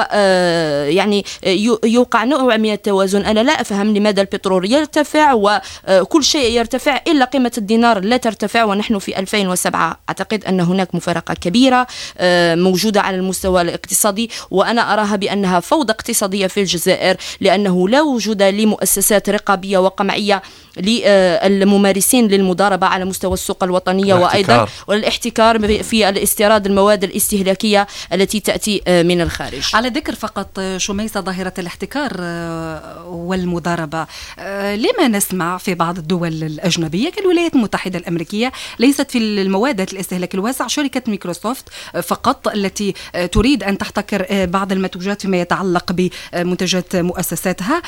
ويعني يوقع نوع من التوازن. أنا لا أفهم لماذا البترول يرتفع وكل شيء يرتفع إلا قيمة الدينار لا ترتفع ونحن في ألفين وسبعة. أعتقد أن هناك مفارقة كبيرة موجودة على المستوى الاقتصادي، وأنا أراها بأنها فوضى اقتصادية في الجزائر، لأنه لا وجود لمؤسسات رقابية وقمعية للممارسين للمضاربة على مستوى السوق الوطنية، وأيضا والاحتكار في الاستيراد المواد الاستهلاكية التي تأتي من الخارج. على ذكر فقط شميسة ظاهرة الاحتكار والمضاربة، لما نسمع في بعض الدول الأجنبية كالولايات المتحدة الأمريكية ليست في المواد الاستهلاك الواسع شركة مايكروسوفت فقط التي تريد أن تحتكر بعض المنتوجات فيما يتعلق بمنتجات مؤسساتها.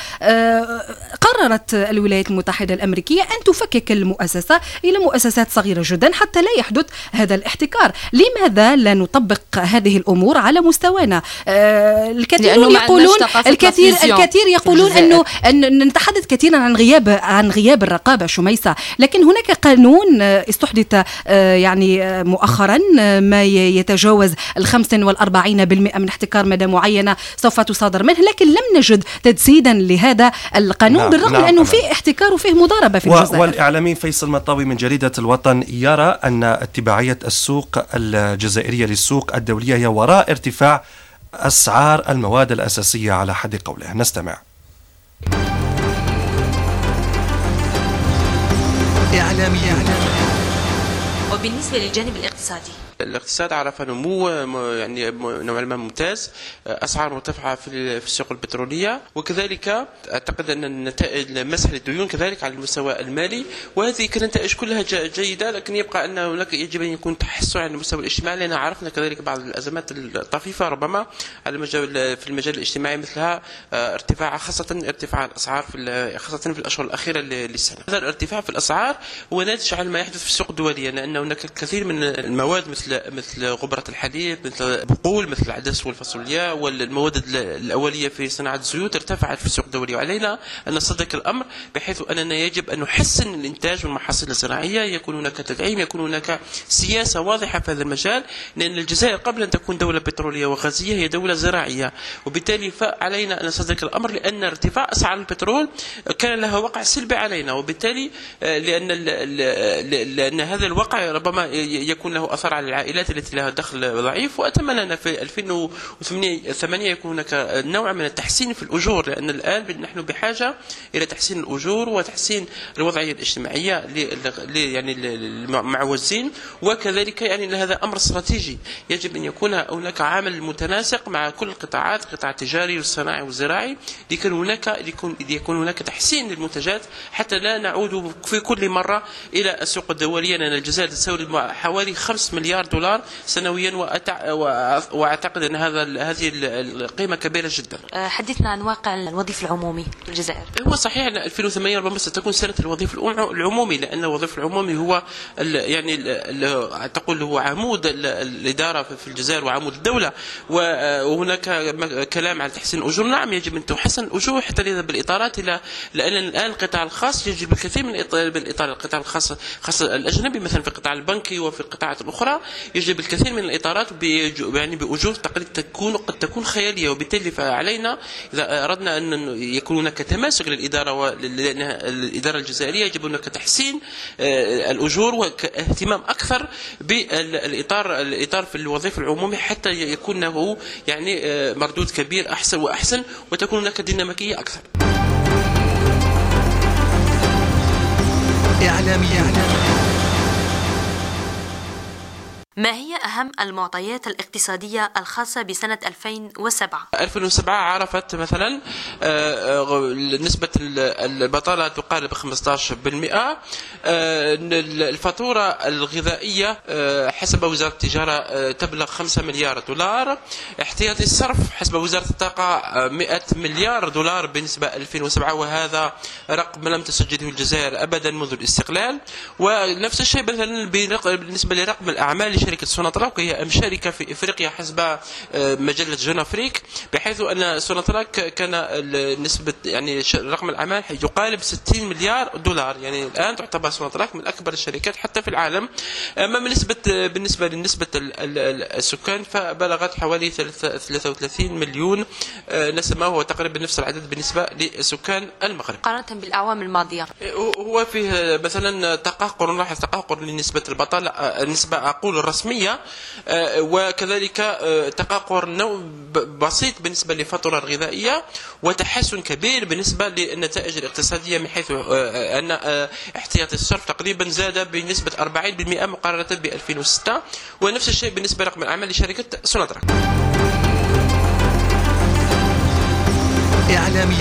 قررت الولايات المتحدة الأمريكية أن تفكك المؤسسة إلى مؤسسات صغيرة جدا حتى لا يحدث هذا الاحتكار. لماذا لا نطبق هذه الأمور على مستوانا؟ الكثير يقولون الكثير الكثير يقولون أنه أن نتحدث كثيرا عن غياب عن غياب الرقابة شميسة، لكن هناك قانون استحدث يعني مؤخرا ما يتجاوز الخمسة والأربعين بالمئة من احتكار مدى معينة سوف تصادر منه، لكن لم نجد تجسيدا لهذا القانون. نعم بالرغم نعم أنه فيه احتكار وفيه مضاربة في الجزائر. والإعلامي فيصل مطاوي من جريدة الوطن يرى أن اتباعية السوق الجزائرية للسوق الدولية هي وراء ارتفاع أسعار المواد الأساسية على حد قوله. نستمع. إعلامي وبالنسبة للجانب الاقتصادي، الاقتصاد عرف نمو يعني نوعا ما ممتاز، اسعار مرتفعه في السوق البتروليه، وكذلك اعتقد ان النتائج مسح الديون كذلك على المستوى المالي، وهذه كنتائج كلها جيده، لكن يبقى ان هناك يجب ان يكون تحسن على المستوى الاجتماعي، لان عرفنا كذلك بعض الازمات الطفيفه ربما على المجال في المجال الاجتماعي مثلها ارتفاع، خاصه ارتفاع الاسعار في خاصه في الاشهر الاخيره للسنه. هذا الارتفاع في الاسعار هو ناتج عن ما يحدث في السوق الدوليه، لان هناك الكثير من المواد مثل مثل غبرة الحليب، مثل البقول، مثل العدس والفاصوليا والمواد الأولية في صناعة الزيوت ارتفعت في السوق الدولي، وعلينا أن نصدق الأمر بحيث أننا يجب أن نحسن الإنتاج والمحاصيل الزراعية، يكون هناك تدعيم، يكون هناك سياسة واضحة في هذا المجال، لأن الجزائر قبل أن تكون دولة بترولية وغازية هي دولة زراعية، وبالتالي فعلينا أن نصدق الأمر، لأن ارتفاع أسعار البترول كان لها وقع سلبي علينا، وبالتالي لأن لأن هذا الوقع ربما يكون له أثر على العائلات التي لها دخل ضعيف. وأتمنى أن في ألفين وثمانية يكون هناك نوع من التحسين في الأجور، لأن الآن نحن بحاجة إلى تحسين الأجور وتحسين الوضعية الاجتماعية يعني المعوزين، وكذلك يعني هذا أمر استراتيجي، يجب أن يكون هناك عامل متناسق مع كل القطاعات، القطاع التجاري والصناعي والزراعي، لكن هناك يكون هناك تحسين للمنتجات حتى لا نعود في كل مرة إلى السوق الدولية، لأن الجزائر تستورد حوالي خمسة مليار دولار سنويا، واعتقد ان هذا هذه القيمه كبيره جدا. حدثنا عن واقع الوظيف العمومي في الجزائر. هو صحيح ان ألفين وثمانية ربما ستكون سنه الوظيف العمومي، لان الوظيف العمومي هو يعني تقول هو عمود الاداره في الجزائر وعمود الدوله، وهناك كلام على تحسين الاجور. نعم يجب ان تحسن الاجور حتى يذهب بالاطارات الى، لان الان القطاع الخاص يجب الكثير من بالاطار القطاع الخاص خاصه الاجنبي، مثلا في القطاع البنكي وفي القطاعات الاخرى يجب الكثير من الاطارات يعني باجور تقريبا تكون قد تكون خياليه، وبالتالي فعلينا اذا اردنا ان يكون هناك تماسك للاداره والاداره الجزائريه يجب هناك تحسين الاجور واهتمام اكثر بالاطار الاطار في الوظيفه العمومي حتى يكون له يعني مردود كبير احسن واحسن، وتكون هناك ديناميكيه اكثر. إعلامي ما هي أهم المعطيات الاقتصادية الخاصة بسنة ألفين وسبعة؟ ألفين وسبعة عرفت مثلا نسبة البطالة تقارب خمسة عشر بالمئة، الفاتورة الغذائية حسب وزارة التجارة تبلغ خمسة مليار دولار، احتياطي الصرف حسب وزارة الطاقة مئة مليار دولار بالنسبة ألفين وسبعة، وهذا رقم لم تسجله الجزائر أبدا منذ الاستقلال. ونفس الشيء مثلا بالنسبة لرقم الأعمال شركة سوناتراك، وهي أهم شركة في إفريقيا حسب مجلة جون أفريك، بحيث أن سوناتراك كان نسبة يعني رقم الأعمال يقارب ستين مليار دولار، يعني الآن تعتبر سوناتراك من أكبر الشركات حتى في العالم. أما بالنسبة بالنسبة لنسبة السكان فبلغت حوالي ثلاثة وثلاثين مليون نسمة، وهو تقريبا نفس العدد بالنسبة لسكان المغرب مقارنة بالأعوام الماضية. هو فيه مثلا تقهقر، نلاحظ تقهقر لنسبة البطالة، النسبة أقول الرسمية، وكذلك تقهقر نوع بسيط بالنسبة للفاتورة الغذائية، وتحسن كبير بالنسبة للنتائج الاقتصادية، من حيث أن احتياطي الصرف تقريبا زاد بنسبة أربعين بالمئة مقارنة ب ألفين وستة، ونفس الشيء بالنسبة لرقم الأعمال لشركة سوناتراك. إعلامي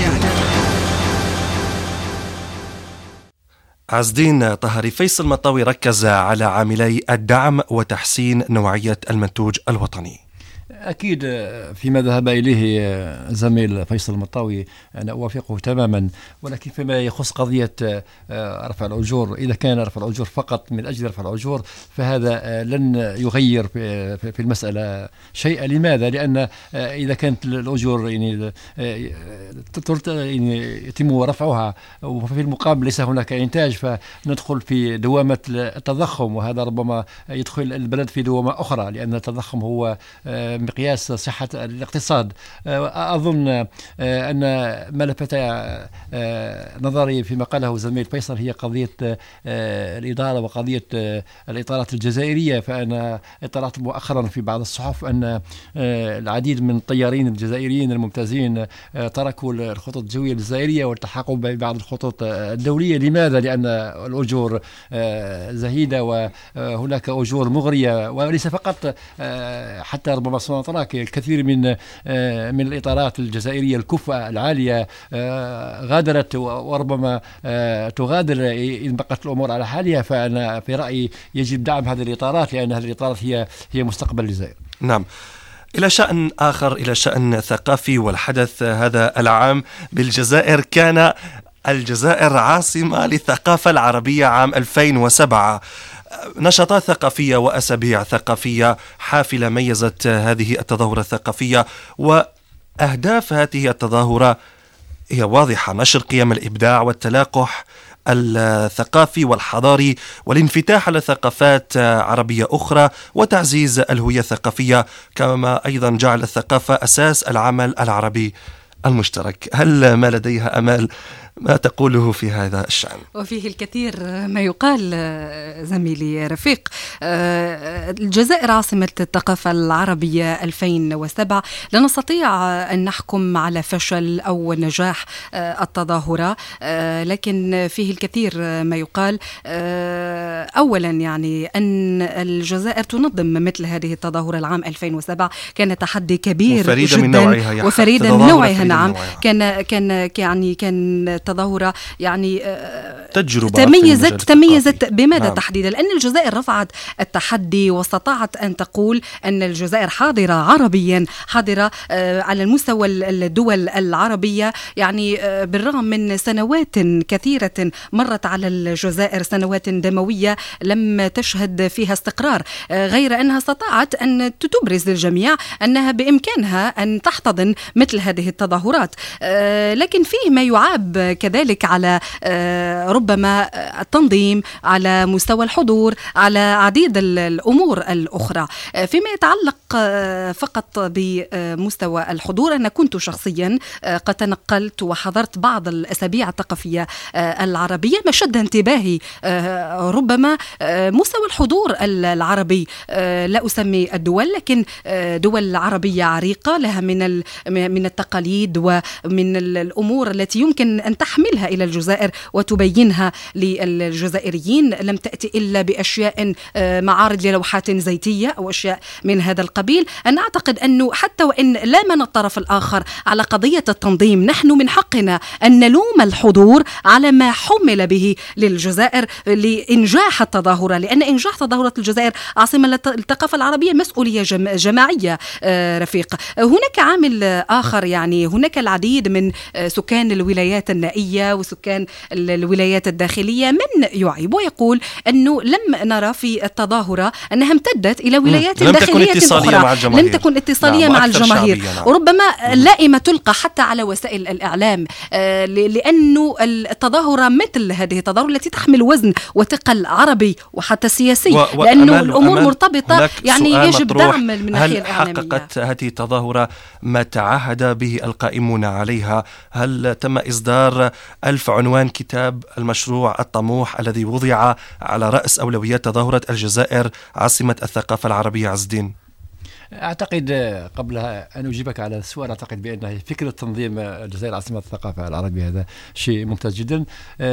عز الدين طهري، فيصل مطاوي ركز على عاملي الدعم وتحسين نوعية المنتوج الوطني. أكيد فيما ذهب إليه زميل فيصل المطاوي أنا أوافقه تماما، ولكن فيما يخص قضية رفع الأجور، إذا كان رفع الأجور فقط من أجل رفع الأجور فهذا لن يغير في المسألة شيئا. لماذا؟ لأن إذا كانت الأجور يعني يتم رفعها وفي المقابل ليس هناك إنتاج، فندخل في دوامة التضخم، وهذا ربما يدخل البلد في دوامة أخرى، لأن التضخم هو مقياس صحة الاقتصاد. أظن أن ما لفت نظري فيما قاله زميل فيصل هي قضية الإدارة وقضية الإطارات الجزائرية. فأنا اطلعت مؤخرا في بعض الصحف أن العديد من الطيارين الجزائريين الممتازين تركوا الخطوط الجوية الجزائرية والتحقوا ببعض الخطوط الدولية. لماذا؟ لأن الأجور زهيدة وهناك أجور مغرية، وليس فقط حتى ربما سنتراك الكثير من من الإطارات الجزائرية الكفء العالية غادرت وربما تغادر إن بقت الأمور على حالها. فأنا في رأيي يجب دعم هذه الإطارات، لأن هذه الإطارات هي هي مستقبل الجزائر. نعم. إلى شأن آخر، إلى شأن ثقافي، والحدث هذا العام بالجزائر كان الجزائر عاصمة للثقافة العربية عام ألفين وسبعة. نشاطات ثقافية وأسابيع ثقافية حافلة ميزت هذه التظاهرة الثقافية، وأهداف هذه التظاهرة هي واضحة: نشر قيم الإبداع والتلاقح الثقافي والحضاري، والانفتاح على ثقافات عربية أخرى، وتعزيز الهوية الثقافية، كما أيضا جعل الثقافة أساس العمل العربي المشترك. هل ما لديها أمال ما تقوله في هذا الشأن؟ وفيه الكثير ما يقال زميلي رفيق. الجزائر عاصمة الثقافة العربية ألفين وسبعة. لا نستطيع أن نحكم على فشل أو نجاح التظاهرة، لكن فيه الكثير ما يقال. أولا يعني أن الجزائر تنظم مثل هذه التظاهرة العام ألفين وسبعة كان تحدي كبير وفريدة جدا من نوعها، وفريدة من نوعها. نعم، كان كان يعني كان تظاهرة يعني تجربة تميزت تميزت بماذا نعم. تحديدا؟ لأن الجزائر رفعت التحدي واستطاعت أن تقول أن الجزائر حاضرة عربيا، حاضرة على المستوى الدول العربية. يعني بالرغم من سنوات كثيرة مرت على الجزائر، سنوات دموية لم تشهد فيها استقرار، غير أنها استطاعت أن تبرز للجميع أنها بإمكانها أن تحتضن مثل هذه التظاهرات. لكن فيه ما يعاب كذلك على ربما التنظيم، على مستوى الحضور، على عديد الأمور الأخرى. فيما يتعلق فقط بمستوى الحضور، أنا كنت شخصيا قد تنقلت وحضرت بعض الأسابيع الثقافية العربية، ما شد انتباهي ربما مستوى الحضور العربي. لا أسمي الدول، لكن دول عربية عريقة لها من من التقاليد ومن الأمور التي يمكن أن تحملها إلى الجزائر وتبينها للجزائريين. لم تأتي إلا بأشياء معارض للوحات زيتية أو أشياء من هذا القبيل. أنا أعتقد أنه حتى وإن لامنا الطرف الآخر على قضية التنظيم، نحن من حقنا أن نلوم الحضور على ما حمل به للجزائر لإنجاح التظاهرة، لأن إنجاح تظاهرة الجزائر عاصمة للثقافة العربية مسؤولية جماعية. رفيق، هناك عامل آخر، يعني هناك العديد من سكان الولايات النائية وسكان الولايات الداخلية من يعيب ويقول أنه لم نرى في التظاهرة أنها امتدت إلى ولايات لم داخلية تكن أخرى، مع الجماهير. لم تكن اتصالية نعم، مع الجماهير. نعم. وربما لائمة تلقى حتى على وسائل الإعلام، آه لأنه التظاهرة مثل هذه التظاهرة التي تحمل وزن وثقل عربي وحتى سياسي، و... و... لأنه أمان الأمور أمان مرتبطة، يعني يجب دعم من الناحية هل الإعلامية. حققت هذه التظاهرة ما تعهد به القائمون عليها؟ هل تم إصدار ألف عنوان كتاب المشروع الطموح الذي وضع على رأس أولويات تظاهرة الجزائر عاصمة الثقافة العربية؟ عز الدين، أعتقد قبل أن أجيبك على السؤال، أعتقد بأن فكرة تنظيم الجزائر عاصمة الثقافة العربية هذا شيء ممتاز جدا،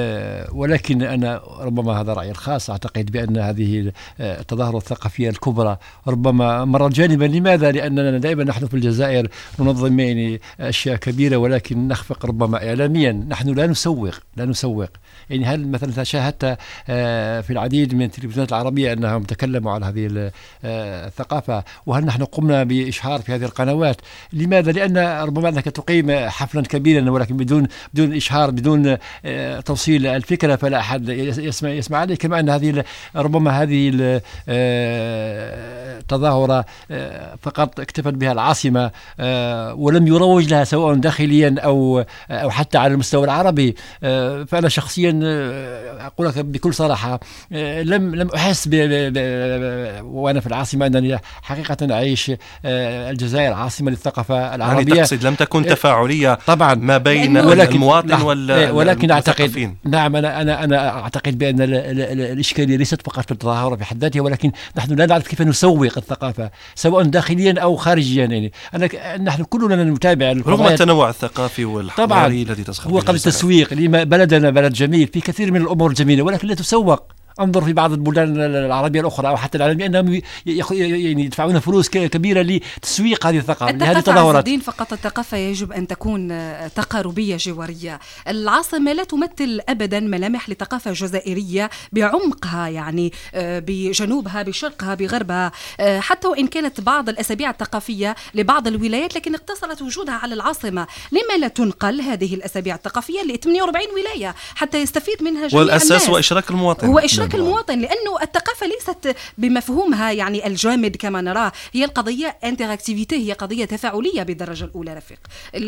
ولكن أنا ربما هذا رأيي الخاص، أعتقد بأن هذه التظاهرة الثقافية الكبرى ربما مرت جانبا. لماذا؟ لأننا دائما نحن في الجزائر ننظم يعني أشياء كبيرة، ولكن نخفق ربما إعلاميا. نحن لا نسوق لا نسوق يعني هل مثلا شاهدت في العديد من التلفزيونات العربية أنهم تكلموا على هذه الثقافة، وهل نحن قمنا بإشهار في هذه القنوات؟ لماذا؟ لأن ربما أنك تقيم حفلا كبيرا ولكن بدون بدون إشهار، بدون توصيل الفكرة، فلا أحد يسمع يسمع عليه. كما أن هذه ربما هذه التظاهرة فقط اكتفت بها العاصمة ولم يروج لها سواء داخليا أو أو حتى على المستوى العربي. فأنا شخصيا أقول لك بكل صراحة لم لم أحس وأنا في العاصمة أنني حقيقة أعيش تعيش الجزائر عاصمة للثقافة العربية. يعني تقصد لم تكن تفاعلية طبعا ما بين ولكن المواطن ولا ولكن أعتقد نعم أنا أنا أنا أعتقد بأن الإشكالية ليست فقط في التظاهرة في حد ذاتها، ولكن نحن لا نعرف كيف نسوق الثقافة سواء داخليا أو خارجيا. يعني أنا نحن كلنا نتابع رغم التنوع الثقافي والحضاري الذي تسخر هو قبل التسويق لما بلدنا بلد جميل في كثير من الأمور الجميلة ولكن لا تسوق. انظر في بعض البلدان العربية الأخرى أو حتى العالمية أنهم يعني يدفعون فلوس كبيرة لتسويق هذه الثقافة لهذه التظاهرات. فقط الثقافة يجب أن تكون تقاربية جوارية. العاصمة لا تمثل أبدا ملامح لثقافة جزائرية بعمقها، يعني بجنوبها بشرقها بغربها، حتى وإن كانت بعض الأسابيع الثقافية لبعض الولايات لكن اقتصرت وجودها على العاصمة. لما لا تنقل هذه الأسابيع الثقافية ل ثمانية وأربعين ولاية حتى يستفيد منها جميع الناس؟ والأساس هو إشراك المواطن. هو إشراك المواطن، لأنه الثقافة ليست بمفهومها يعني الجامد كما نراه، هي القضية انتراكتيفيتي، هي قضية تفاعلية بالدرجة الأولى رفيق.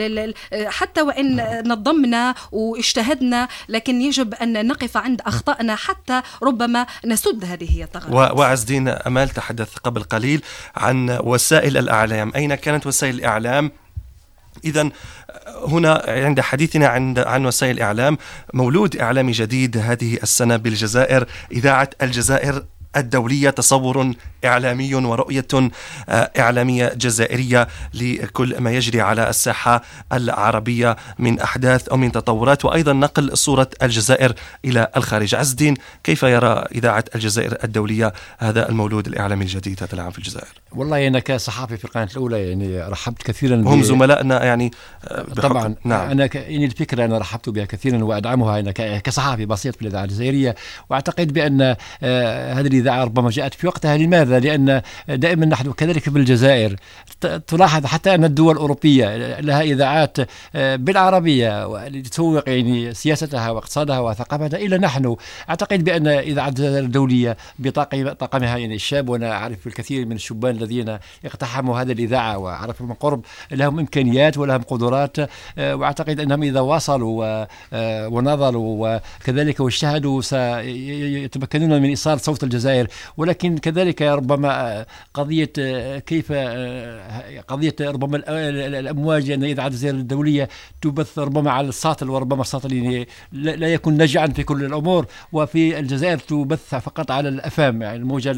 حتى وإن نظمنا واجتهدنا لكن يجب أن نقف عند أخطائنا حتى ربما نسد هذه الثغرات. وعز الدين أمال تحدث قبل قليل عن وسائل الإعلام، أين كانت وسائل الإعلام؟ إذن هنا عند حديثنا عن عن وسائل الإعلام مولود إعلامي جديد هذه السنة بالجزائر، إذاعة الجزائر الدولية، تصور إعلامي ورؤية إعلامية جزائرية لكل ما يجري على الساحة العربية من أحداث أو من تطورات، وأيضا نقل صورة الجزائر إلى الخارج. عز الدين، كيف يرى إذاعة الجزائر الدولية هذا المولود الإعلامي الجديد هذا العام في الجزائر؟ والله أنا كصحافي في القناة الأولى يعني رحبت كثيرا، هم زملائنا يعني طبعا. نعم. أنا يعني الفكرة أنا رحبت بها كثيرا وأدعمها أنا كصحافي بسيط في الإذاعة الجزائرية، وأعتقد بأن هذه الإذاعة ربما جاءت في وقتها. لماذا؟ لأن دائما نحن كذلك بالجزائر تلاحظ حتى أن الدول الأوروبية لها إذاعات بالعربية لتسوق يعني سياستها واقتصادها وثقافتها، إلا نحن أعتقد بأن إذاعة الجزائر الدولية بطاقمها يعني الشاب، وأنا أعرف الكثير من الشبان الذين اقتحموا هذه الإذاعة وعرفوا من قرب لهم إمكانيات ولهم قدرات، وأعتقد أنهم إذا واصلوا ونظروا وكذلك واجتهدوا سيتمكنون من إيصال صوت الجزائر. ولكن كذلك ربما قضية كيف قضية ربما الأمواج، أن إذاعة الجزائر الدولية تبث ربما على الساطل، وربما الساطل يعني لا يكون ناجعا في كل الأمور، وفي الجزائر تبث فقط على الأفام يعني الموجة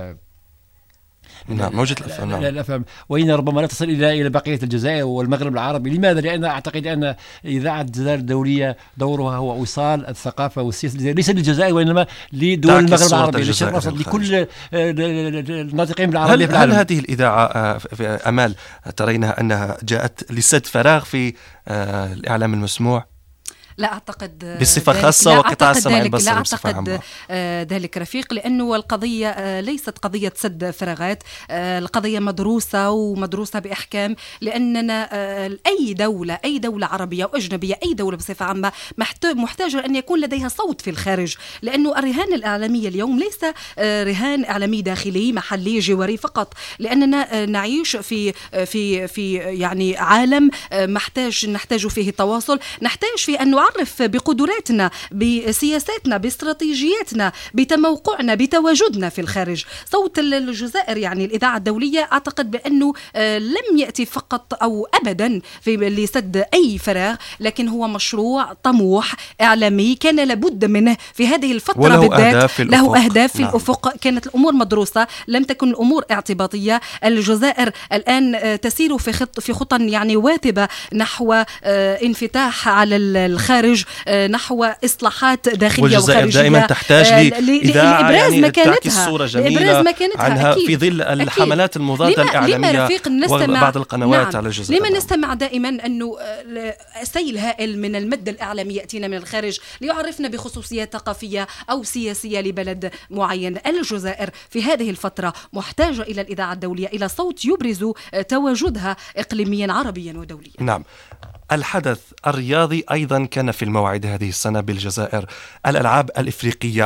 نعم موجة الأفهم. نعم. الأفهم وهنا ربما لا تصل إلى إلى بقية الجزائر والمغرب العربي. لماذا؟ لأن أعتقد أن إذاعة الجزائر الدولية دورها هو إيصال الثقافة والسياسة ليس للجزائر وإنما لدول المغرب العربي، لكل الناطقين بالعربية في العالم. هل هذه الإذاعة في أمال ترينها أنها جاءت لسد فراغ في الإعلام المسموع؟ لا أعتقد بصفة خاصة وقطاع السمع البصري. لا أعتقد ذلك رفيق، لأنه القضية ليست قضية سد فراغات، القضية مدروسة ومدروسة بإحكام، لأننا أي دولة أي دولة عربية أو أجنبية أي دولة بصفة عامة محتاجة أن يكون لديها صوت في الخارج، لأنه الرهان الإعلامي اليوم ليس رهان إعلامي داخلي محلي جواري فقط، لأننا نعيش في في في يعني عالم محتاج نحتاج فيه التواصل، نحتاج فيه أن نعرف بقدراتنا بسياساتنا باستراتيجياتنا بتموقعنا بتواجدنا في الخارج. صوت الجزائر يعني الإذاعة الدولية أعتقد بأنه لم يأتي فقط أو أبدا في لسد أي فراغ، لكن هو مشروع طموح إعلامي كان لابد منه في هذه الفترة بالذات، له أهداف في الأفق. كانت الأمور مدروسة، لم تكن الأمور اعتباطية. الجزائر الآن تسير في خط في خطى يعني واثبة نحو انفتاح على الخارج، نحو إصلاحات داخلية والجزائر وخارجية دائما تحتاج لإذاعة لإبراز يعني مكانتها الصورة جميلة عنها أكيد. في ظل الحملات المضادة الإعلامية وبعض القنوات نعم. على الجزائر. لما نستمع دائما أنه سيل هائل من المد الإعلامي يأتينا من الخارج ليعرفنا بخصوصيات ثقافية أو سياسية لبلد معين. الجزائر في هذه الفترة محتاجة إلى الإذاعة الدولية، إلى صوت يبرز تواجدها إقليميا عربيا ودوليا. نعم. الحدث الرياضي أيضا كان في الموعد هذه السنة بالجزائر، الألعاب الإفريقية.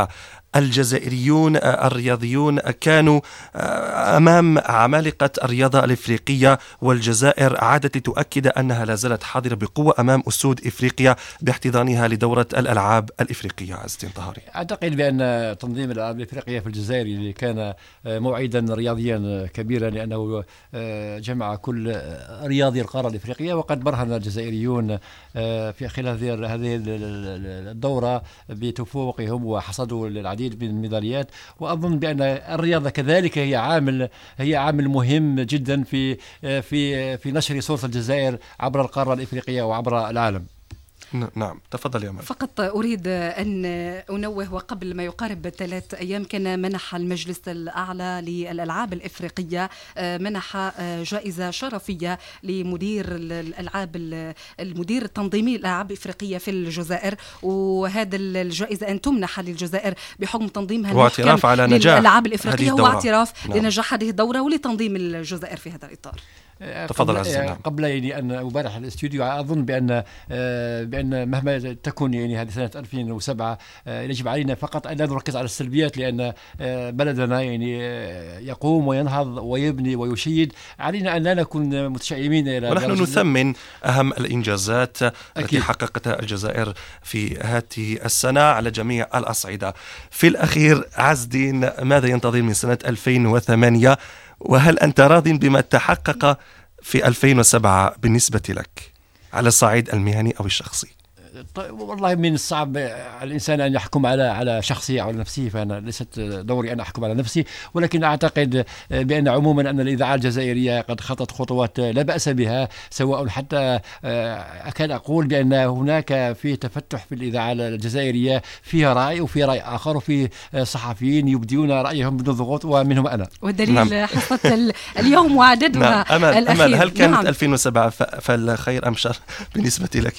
الجزائريون الرياضيون كانوا أمام عمالقة الرياضة الإفريقية، والجزائر عادت لتؤكد أنها لا زالت حاضرة بقوة أمام أسود إفريقيا باحتضانها لدورة الألعاب الإفريقية. عز الدين طهاري، أعتقد بأن تنظيم الألعاب الإفريقية في الجزائر اللي كان موعدا رياضيا كبيرا، لأنه جمع كل رياضي القارة الإفريقية، وقد برهن الجزائريون في خلال هذه الدورة بتفوقهم وحصدوا العديد من الميداليات. وأظن بأن الرياضة كذلك هي عامل هي عامل مهم جدا في في في نشر صورة الجزائر عبر القارة الإفريقية وعبر العالم. نعم، تفضل يا مال. فقط أريد أن أنوه، وقبل ما يقارب ثلاث أيام كان منح المجلس الأعلى للألعاب الإفريقية منح جائزة شرفية لمدير الألعاب المدير التنظيمي للألعاب الإفريقية في الجزائر، وهذا الجائزة أن تمنح للجزائر بحكم تنظيمها واعتراف على نجاح الألعاب الإفريقية واعتراف نعم. لنجاح هذه الدورة ولتنظيم الجزائر في هذا الإطار. تفضل قبل, نعم. قبل يعني أن أبارح الاستوديو، أظن بأن بأن مهما تكون يعني هذه سنة ألفين وسبعة يجب علينا فقط أن لا نركز على السلبيات، لأن بلدنا يعني يقوم وينهض ويبني ويشيد. علينا أن لا نكون متشائمين، ونحن نثمن أهم الإنجازات التي حققتها الجزائر في هذه السنة على جميع الأصعدة. في الأخير عز الدين، ماذا ينتظر من سنة ألفين وثمانية، وهل أنت راض بما تحقق في ألفين وسبعة بالنسبة لك على الصعيد المهني أو الشخصي؟ والله من الصعب على الإنسان أن يحكم على على شخصي أو على نفسي، فأنا ليست دوري أن أحكم على نفسي، ولكن أعتقد بأن عموما أن الإذاعة الجزائرية قد خطت خطوات لا بأس بها، سواء حتى أكاد أقول بأن هناك في تفتح في الإذاعة الجزائرية، فيها رأي وفي رأي آخر، وفي صحفيين يبدون رأيهم بدون ضغوط، ومنهم أنا. والدليل نعم. حصة اليوم وعددها نعم. أمل. الأخير. أمل، هل كانت نعم. ألفين وسبعة فالخير أم شر بالنسبة لك؟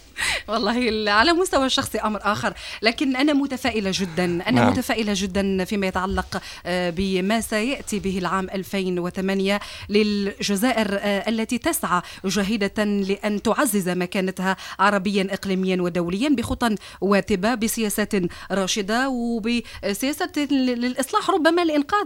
والله على مستوى الشخصي أمر آخر، لكن أنا متفائلة جدا أنا نعم. متفائلة جدا فيما يتعلق بما سيأتي به العام ألفين وثمانية للجزائر التي تسعى جاهدة لأن تعزز مكانتها عربيا إقليميا ودوليا بخطى واتبة، بسياسات راشدة، وبسياسة للإصلاح، ربما لإنقاذ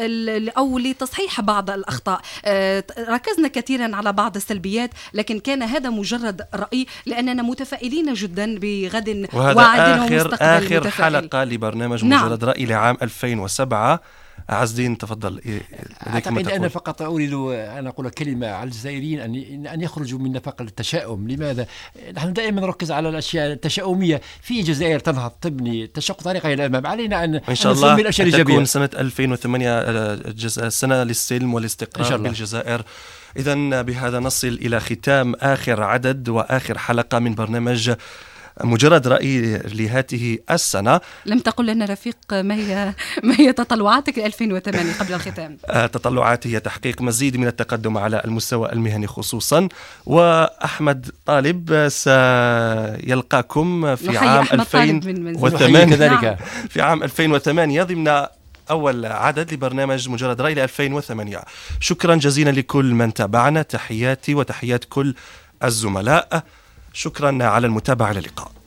أو لتصحيح بعض الأخطاء. ركزنا كثيرا على بعض السلبيات، لكن كان هذا مجرد رأي، لأننا متفائلين جدا بغد وعد ومستقبل آخر متفائل. حلقة لبرنامج نعم. مجرد رأي لعام ألفين وسبعة. عز الدين تفضل. أعتقد أنا فقط أريد أن أقول كلمة على الجزائريين أن أن يخرجوا من نفق التشاؤم. لماذا؟ نحن دائما نركز على الأشياء التشاؤمية. في جزائر تنهض، تبني، تشق طريقها إلى الأمام. علينا أن إن شاء الله تكون سنة ألفين وثمانية سنة للسلم والاستقرار بالجزائر. إذن بهذا نصل إلى ختام آخر عدد وآخر حلقة من برنامج مجرد رأي لهذه السنة. لم تقل لنا رفيق ما هي ما هي تطلعاتك ل ألفين وثمانية قبل الختام؟ تطلعاتي هي تحقيق مزيد من التقدم على المستوى المهني خصوصا، وأحمد طالب سيلقاكم في عام ألفين وثمانية كذلك في عام ألفين وثمانية ضمن أول عدد لبرنامج مجرد رأي ل ألفين وثمانية. شكرا جزيلا لكل من تابعنا، تحياتي وتحيات كل الزملاء، شكرا على المتابعة، إلى اللقاء.